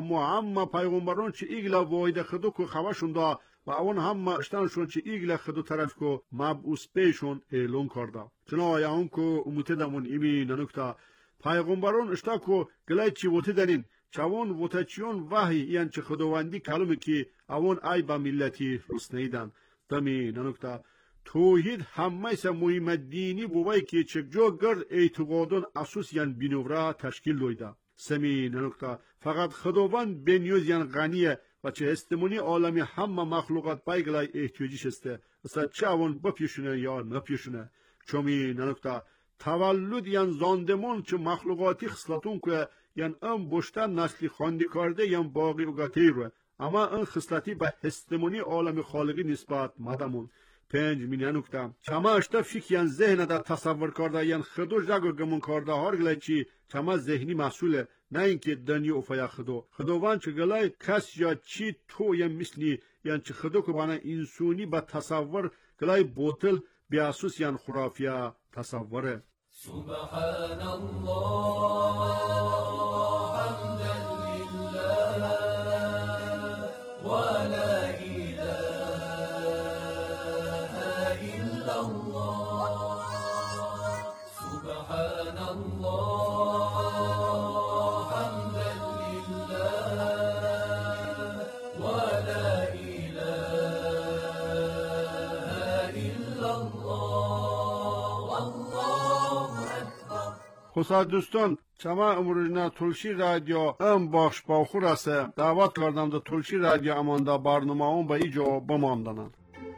اما پیغمبرون چه ایگلا واحد خدو کو خواشون دا و اون هم اشتانشون چه ایگلا خدو طرف کو مبعوث پیشون اعلان کرده. چنانچه اون کو امتدمون ایمی ننکتا پیغمبرون اشتا کو گلای چی وته دنین چون وتچیون وحی یان چه خداوندی کلمه که اون ای با ملتی رسنیدن. دمی ننکتا توحید همه سه مهم دینی بوای که چه جو گرد اعتقادون اساس یان بینورا تشکیل دویده. سمی ننکتا فقط خداوند بنیوز یان غنیه و چه استمونی عالمی همه مخلوقات بایگلای احتیاجیش استه، اصلا چه اون بپیشونه یا نپیشونه. چمی ننکتا تولد یان زاندمون چه مخلوقاتی خصلتون که یان ام بشتن نسلی خواندی کرده یان باقی اوگاتی رو، اما این خصلتی به هستمونی عالم خالقی نسبت مدمون. 5 نکته چما اشتا فکر یان ذهن دا تصور کرده یان خدو جگو گمون کرده هر گلای چی چما ذهنی مسئوله، نه اینکه دنیا افیا خداوند چه گلای کس یا چی تو یا مثلی یان چه خدو که بنا انسونی با تصور گلای بوتل بیاسوس یان خرافیه تصوره. سبحان الله حمدا لله ولا إله إلا الله سبحان الله حمدا لله ولا إله إلا الله والله أكبر. خصوصا دوستان چما امروزنا تلشی رادیو ام باخش باخور است دعوت کردم دا تلشی رادیو اماندا برنامه اون با ایجا بماندنن.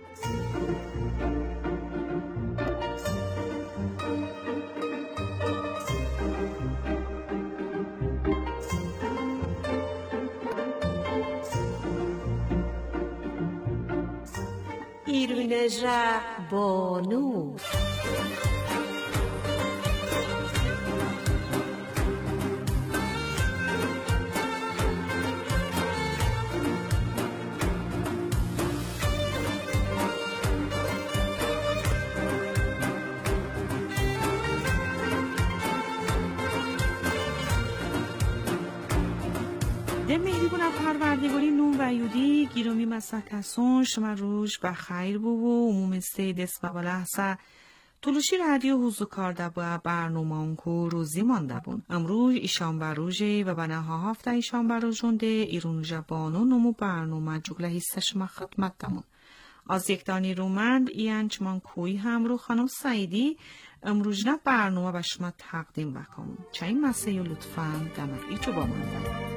ایرونجا بانو ده مهریبون پروردگاری نون و یودی گیرومی مسکسون شما روش بخیر بو و عموم سیدس و بلحظه تلوشی رادیو حوزو کارده با برنامه انکو روزی مانده بون. امروز ایشان بروژه و بناها هفته ایشان بروژونده ایرونجا بانو نمو برنامه جگله حصه شما خدمت دمون. از یک دانی رومند اینچ من کوی هم رو خانم سعیدی امروز نه برنامه به شما تقدیم بکنم. چه این مسیح لطفاً دمر ایچو با من دارم.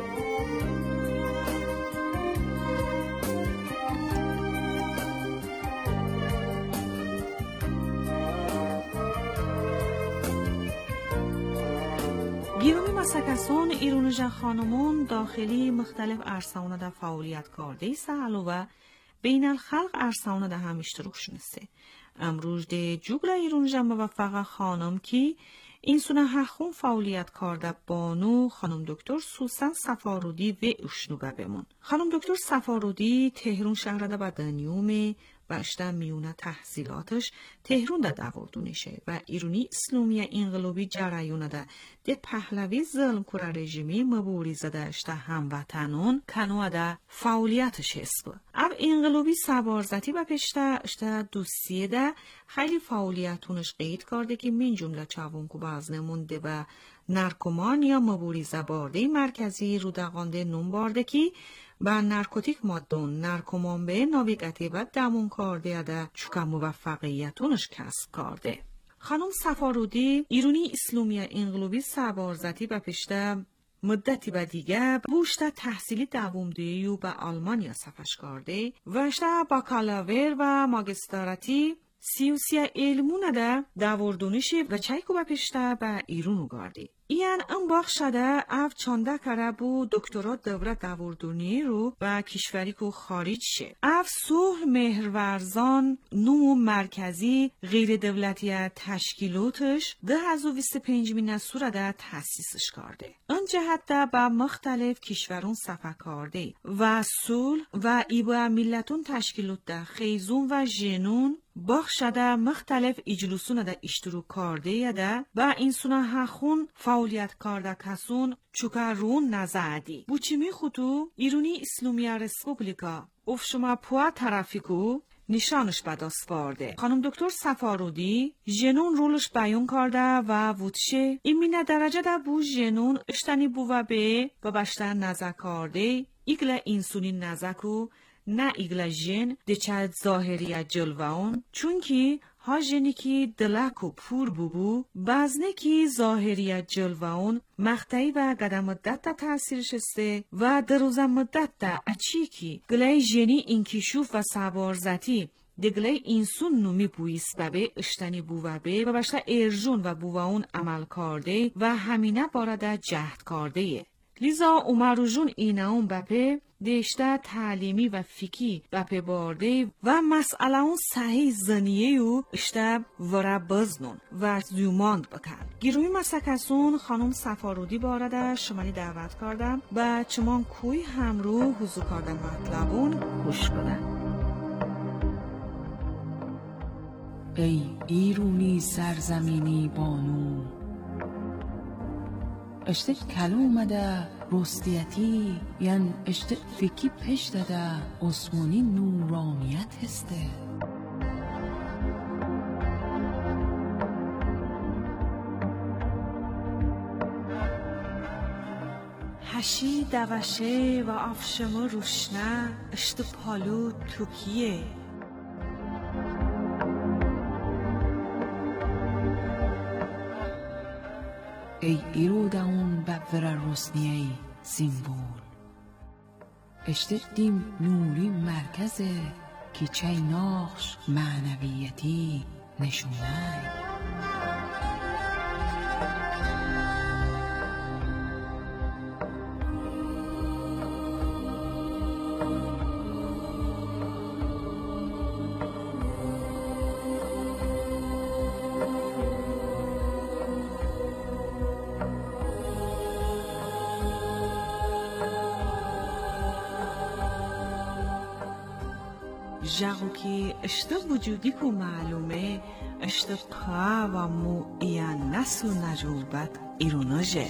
گیرومی مسکسون ایرونجا خانمون داخلی مختلف عرصه‌ونه ده فعالیت کرده ایسته علاوه بین الخلق عرصه‌ونه ده هم اشتراک شونسته. امروز ده جوگل ایرونجا موفق خانم کی این سونه هخون فعالیت کرده بانو خانم دکتر سوسن صفارودی و اشنوبه بمون. خانم دکتر صفارودی تهرون شهرده به دنیومه و اشته میونه تحصیلاتش تهرون ده داوردونیشه و ایرونی اسلامی انقلابی جریونه ده پهلوی ظلم کره رژیمی مبوریزه ده اشته هموطنون کنوه ده فعالیتش هست. او انقلابی سوارزتی و پشته اشته دوستیه ده خیلی فعالیتونش قید کرده که من جمله چاون که باز نمونده و نرکومان یا مبوریزه بارده مرکزی رو دقانده نون بارده که با نارکوتیک مادون نرکومان به ناویگتی و دمون کرده ده چکا موفقیتونش کسب کرده. خانم صفارودی ایرونی اسلامی انقلابی سوارزتی و پشته مدتی به دیگه بوشته تحصیلی دوامدهی و به آلمانیا سفرش کرده و اشته باکالاور و ماگستراتی سیوسیا علمونه ده داوردونیشه و چایکو به پشته به ایرونو گارده. این باخ شده او چانده کره بو دکترا دوره داوردونی رو و کشوری کو خارج شه. او صلح مهرورزان نمو مرکزی غیر دولتی تشکیلاتش 2025 سوره ده تأسیسش کرده. اون جهت ده با مختلف کشورون سفر کرده و صلح و ایبا ملتون تشکیلات ده خیزون و جنون باخ شده مختلف اجلسون ده اشتراک کرده ده و این سونه هخون فعالیت کرده کسون چوکا رون نزدی. بوچی می خودو ایرونی اسلامی رسپوبلیکا اف شما پوا ترافیکو نشانش بدست وارده. خانم دکتر صفارودی جنون رولش بیان کرده و وودشه ایمینه درجه ده بو جنون اشتنی بو و به و بشتن نزد کرده ایگل اینسونی نزکو نه ایگل جن ده چه ظاهری جلوان چونکی ها جنی که دلکو پور بو بازنه که ظاهری جلوان مقطعی و قدم مدت تا تأثیرش استه و در روز مدت تا اچی که گلای جنی اینکیشوف و سوارزتی دگلای اینسون نومی بویست به اشتنی بووبه و بشتا ارجون و بوواون عمل کرده و همینه بارده جهد کرده. لیزا اومروجون ایناون بپه دیشته تعلیمی و فیکی بپه بارده و مسئله اون صحیح زنیه و اشته وره بزنون و زیوماند بکن. گیروی مسکسون خانم صفارودی بارده شمالی دعوت کردم و چمان کوی همرو حضور کردن مطلبون خوش کنن. ای ایرونی سرزمینی بانو اشته کلومده رستیتی یعن اشته فکی پش داده عثمانی نورانیت هسته. هشی دوشه و آفشما روشنه اشته پالو توکیه. ای ایروداون ببور رسنیه سیمبول اشته دیم نوری مرکزه که چای ناخش معنویتی نشونه. جاگو که اشته وجودی که معلومه اشته قا و موعیان نسو نجوبت ایروناجه.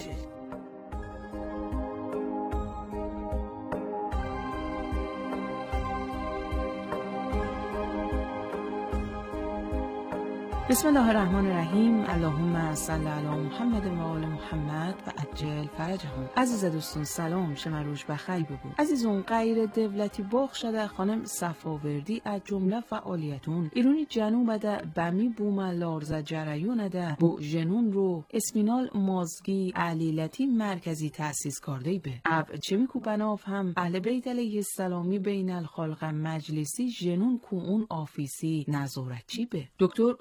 بسم الله الرحمن الرحیم. اللهم صل علی محمد و آل محمد و عجل فرجهم. عزیز دوستان سلام، شما روز بخیر بگو. عزیزون غیر دولتی باغ شده خانم صفاوردی از جمله فعالیتون ایرونی جنوب ده بمی بوم لارزه جریون ده بو جنون رو اسمینال مازگی علیلتی مرکزی تأسیس کرده به اب چه میکو بناف هم اهل بیت علیه السلامی بین الخلق مجلسی جنون کو اون آفیسی نظارتچی به دکتر سوسن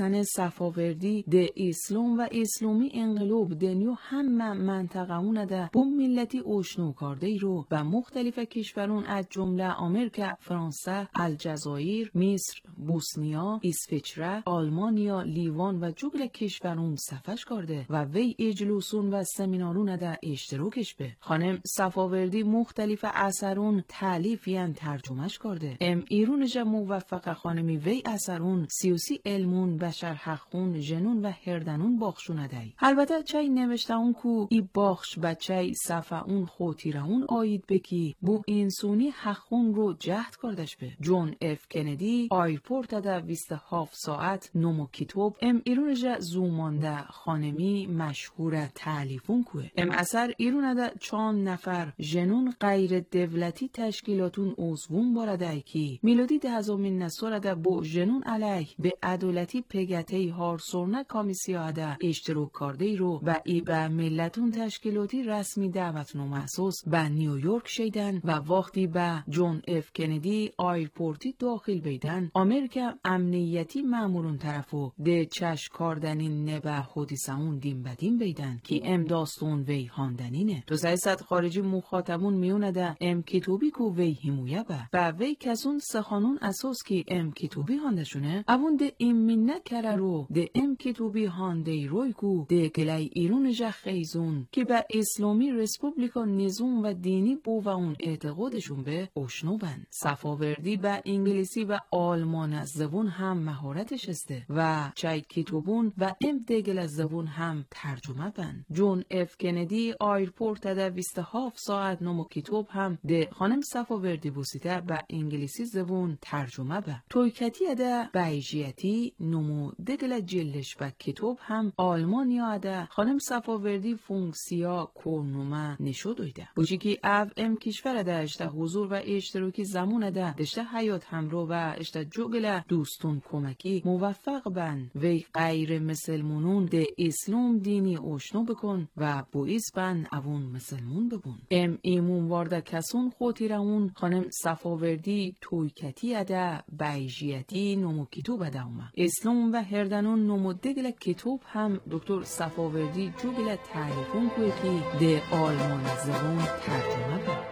سنه صفاوردی ده اسلام و اسلامی انقلاب دنیو همه منطقه اونه ده با ملتی اوشنو کرده رو و مختلف کشورون از جمله آمریکا، فرانسه، الجزایر، مصر، بوسنیا، اسویچره، آلمانیا، لیوان و جگل کشورون صفش کرده و وی اجلوسون و سمینارون ده اشتراکش به. خانم صفاوردی مختلف اثرون تالیفیان ترجمهش کرده. ایرون جا موفق خانمی وی اثرون سیوسی علمون بشر حقون جنون و هردنون باخشونه دی. البته چای نوشته اون کو ای باخش بچه صفه اون خوتیره اون آید بکی بو انسونی حقون رو جهد کردش به. جون اف کندی آیرپورت ده 27 ساعت نمو کتاب ایرون جا زومانده خانمی مشهور تعلیفون کوه. اثر ایرون ده 4 نفر جنون غیر دولتی تشکیلاتون عضوون بارده کی میلودی 10مین نسوره ده بو جنون علیه به عدالتی پگته هارسورنه کامیسیا ده اشتراک کرده رو و ای به ملتون تشکیلاتی رسمی دعوتون محسوس به نیویورک شیدن و وقتی به جون اف کندی آیرپورتی داخل بیدن امریکا امنیتی مامورون طرفو ده چش کاردنین نبه حدیثمون دیم بدیم بیدن که داستون وی هاندنینه. 200 خارجی مخاطبون میونه ده کتوبی کو وی همویه به و وی کسون سخانون اساس که کتوبی هاندشونه اون ده ایمینه کره رو ده کتوبی هانده روی کو ده گلی ایرون جه خیزون که به اسلامی رسپوبلیکا نظام و دینی بو و اون اعتقادشون به اشنو بن. صفاوردی به انگلیسی و آلمان زبون هم مهارتش استه و چای کتوبون و دگل زبون هم ترجمه بن. جون اف کندی آیرپورت ده 27 ساعت نمو کتاب هم ده خانم صفاوردی بوسیته به انگلیسی زبون ترجمه به. تویکتی ده بیجیتی نمو دگل جلش و کتاب هم آلمانیا ده خانم صفاوردی فونکسیا کورنومه نشو دویده. بوچی که او کشور ده اشته حضور و اشتراکی زمون ده دشته حیات همرو و اشته جوگل دوستون کمکی موفق بن وی غیر مسلمونون ده اسلام دینی اوشنو بکن و بویس بن اوون مسلمون ببون. ایمون وارده کسون خوتی راون خانم صفاوردی تویکتی اده بیجیتی نمو کتوب اده اومه. اسلام و هردنون نمو دگل کتوب هم دکتر صفاوردی جوگل تعریفون کوی که ده آلمان زبون ترجمه بود.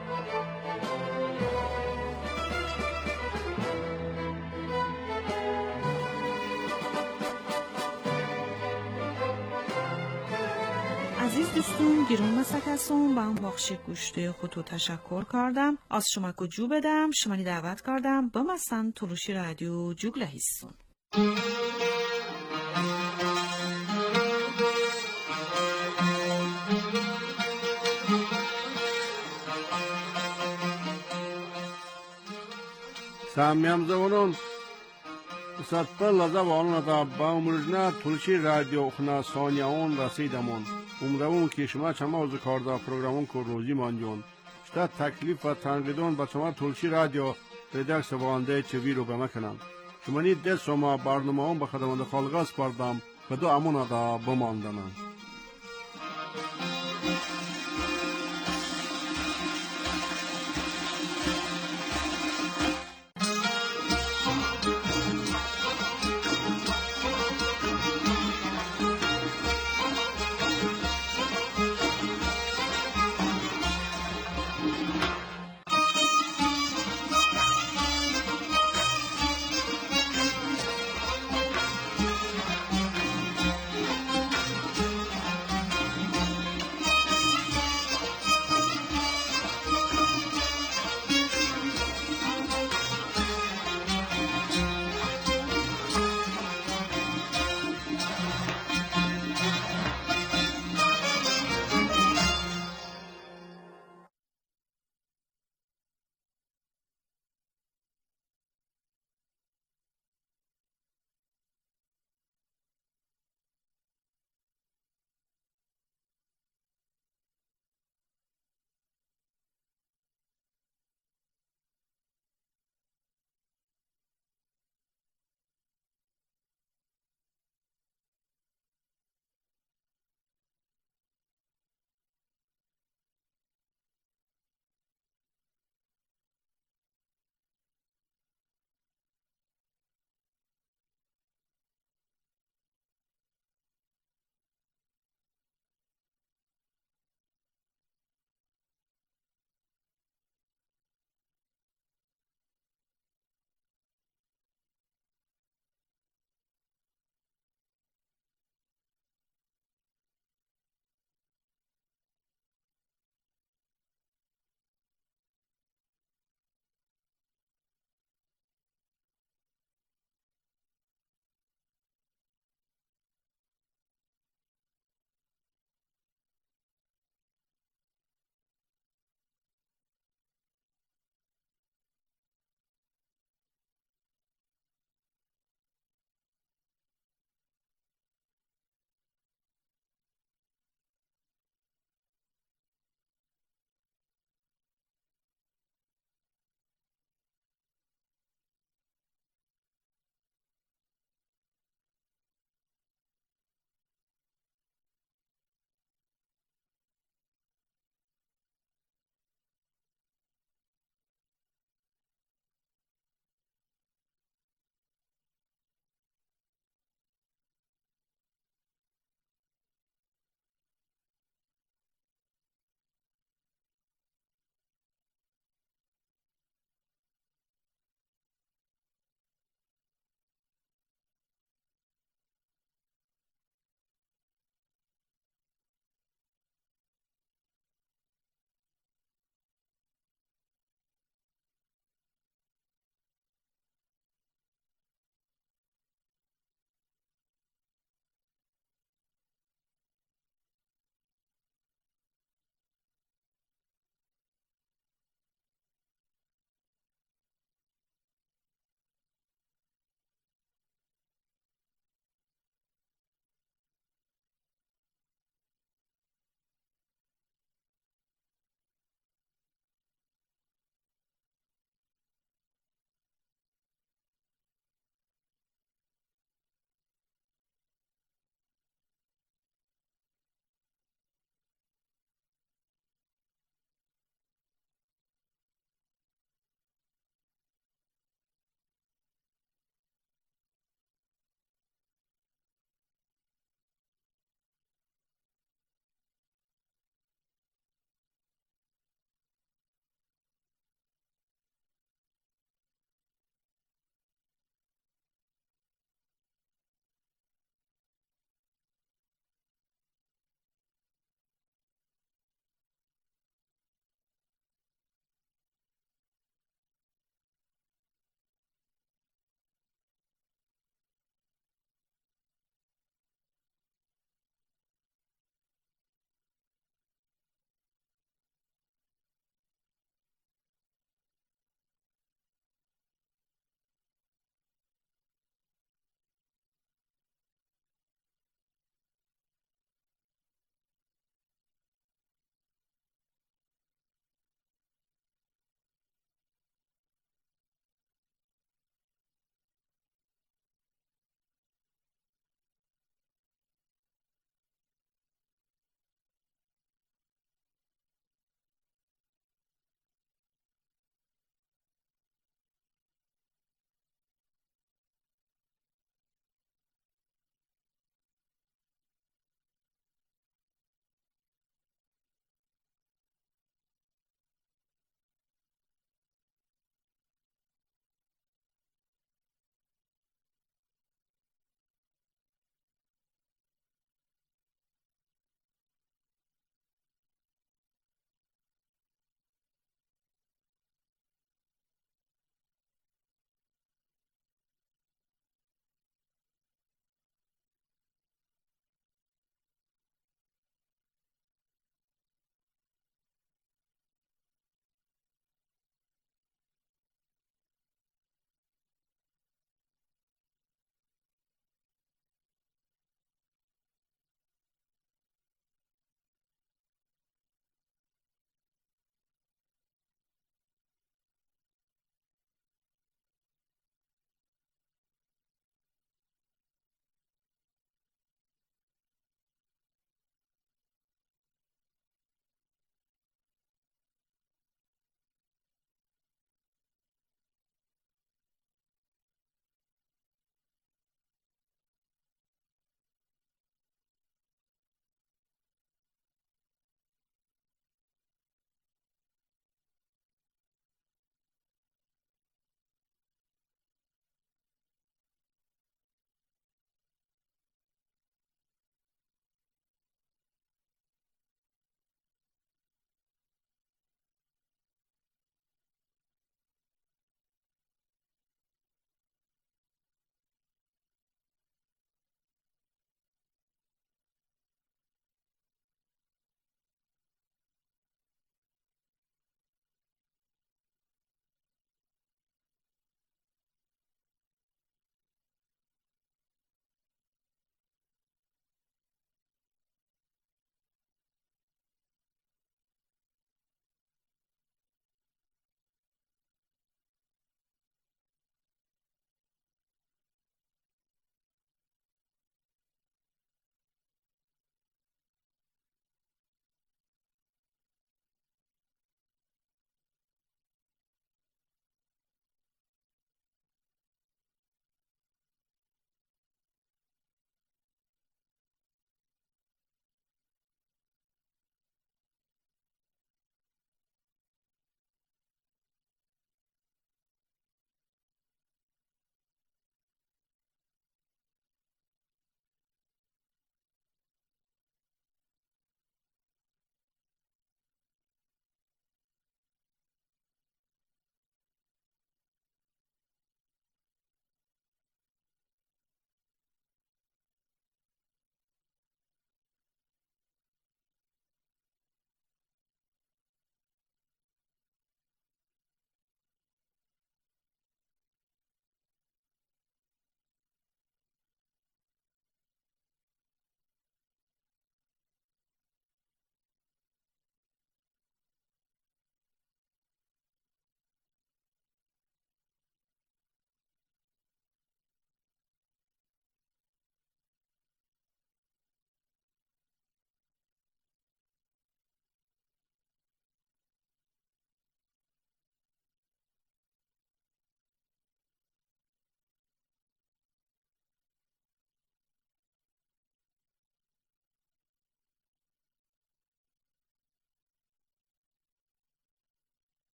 عزیز دوستون گیرون مسکسون با اون بخش گوشته خودتو تشکر کردم از شما که جو بدم شمانی دعوت کردم با مثلا تلوشی رادیو جوگله هستون. سامیم زبانون سطح لذا والنا تا با امروزنا تلوشی رادیو خنا ثانیه‌اون رسیدمون. امیدوارم که شما چما از کاردا پروگرامون کو روزی مانجون. شتا تکلیف و تنقیدون با شما تلوشی رادیو ریدر سوانده چوی رو بمکنن. شما نید دست شما برنامه‌ام به خدمت خالق سپردم و دو امون دا بماندنن.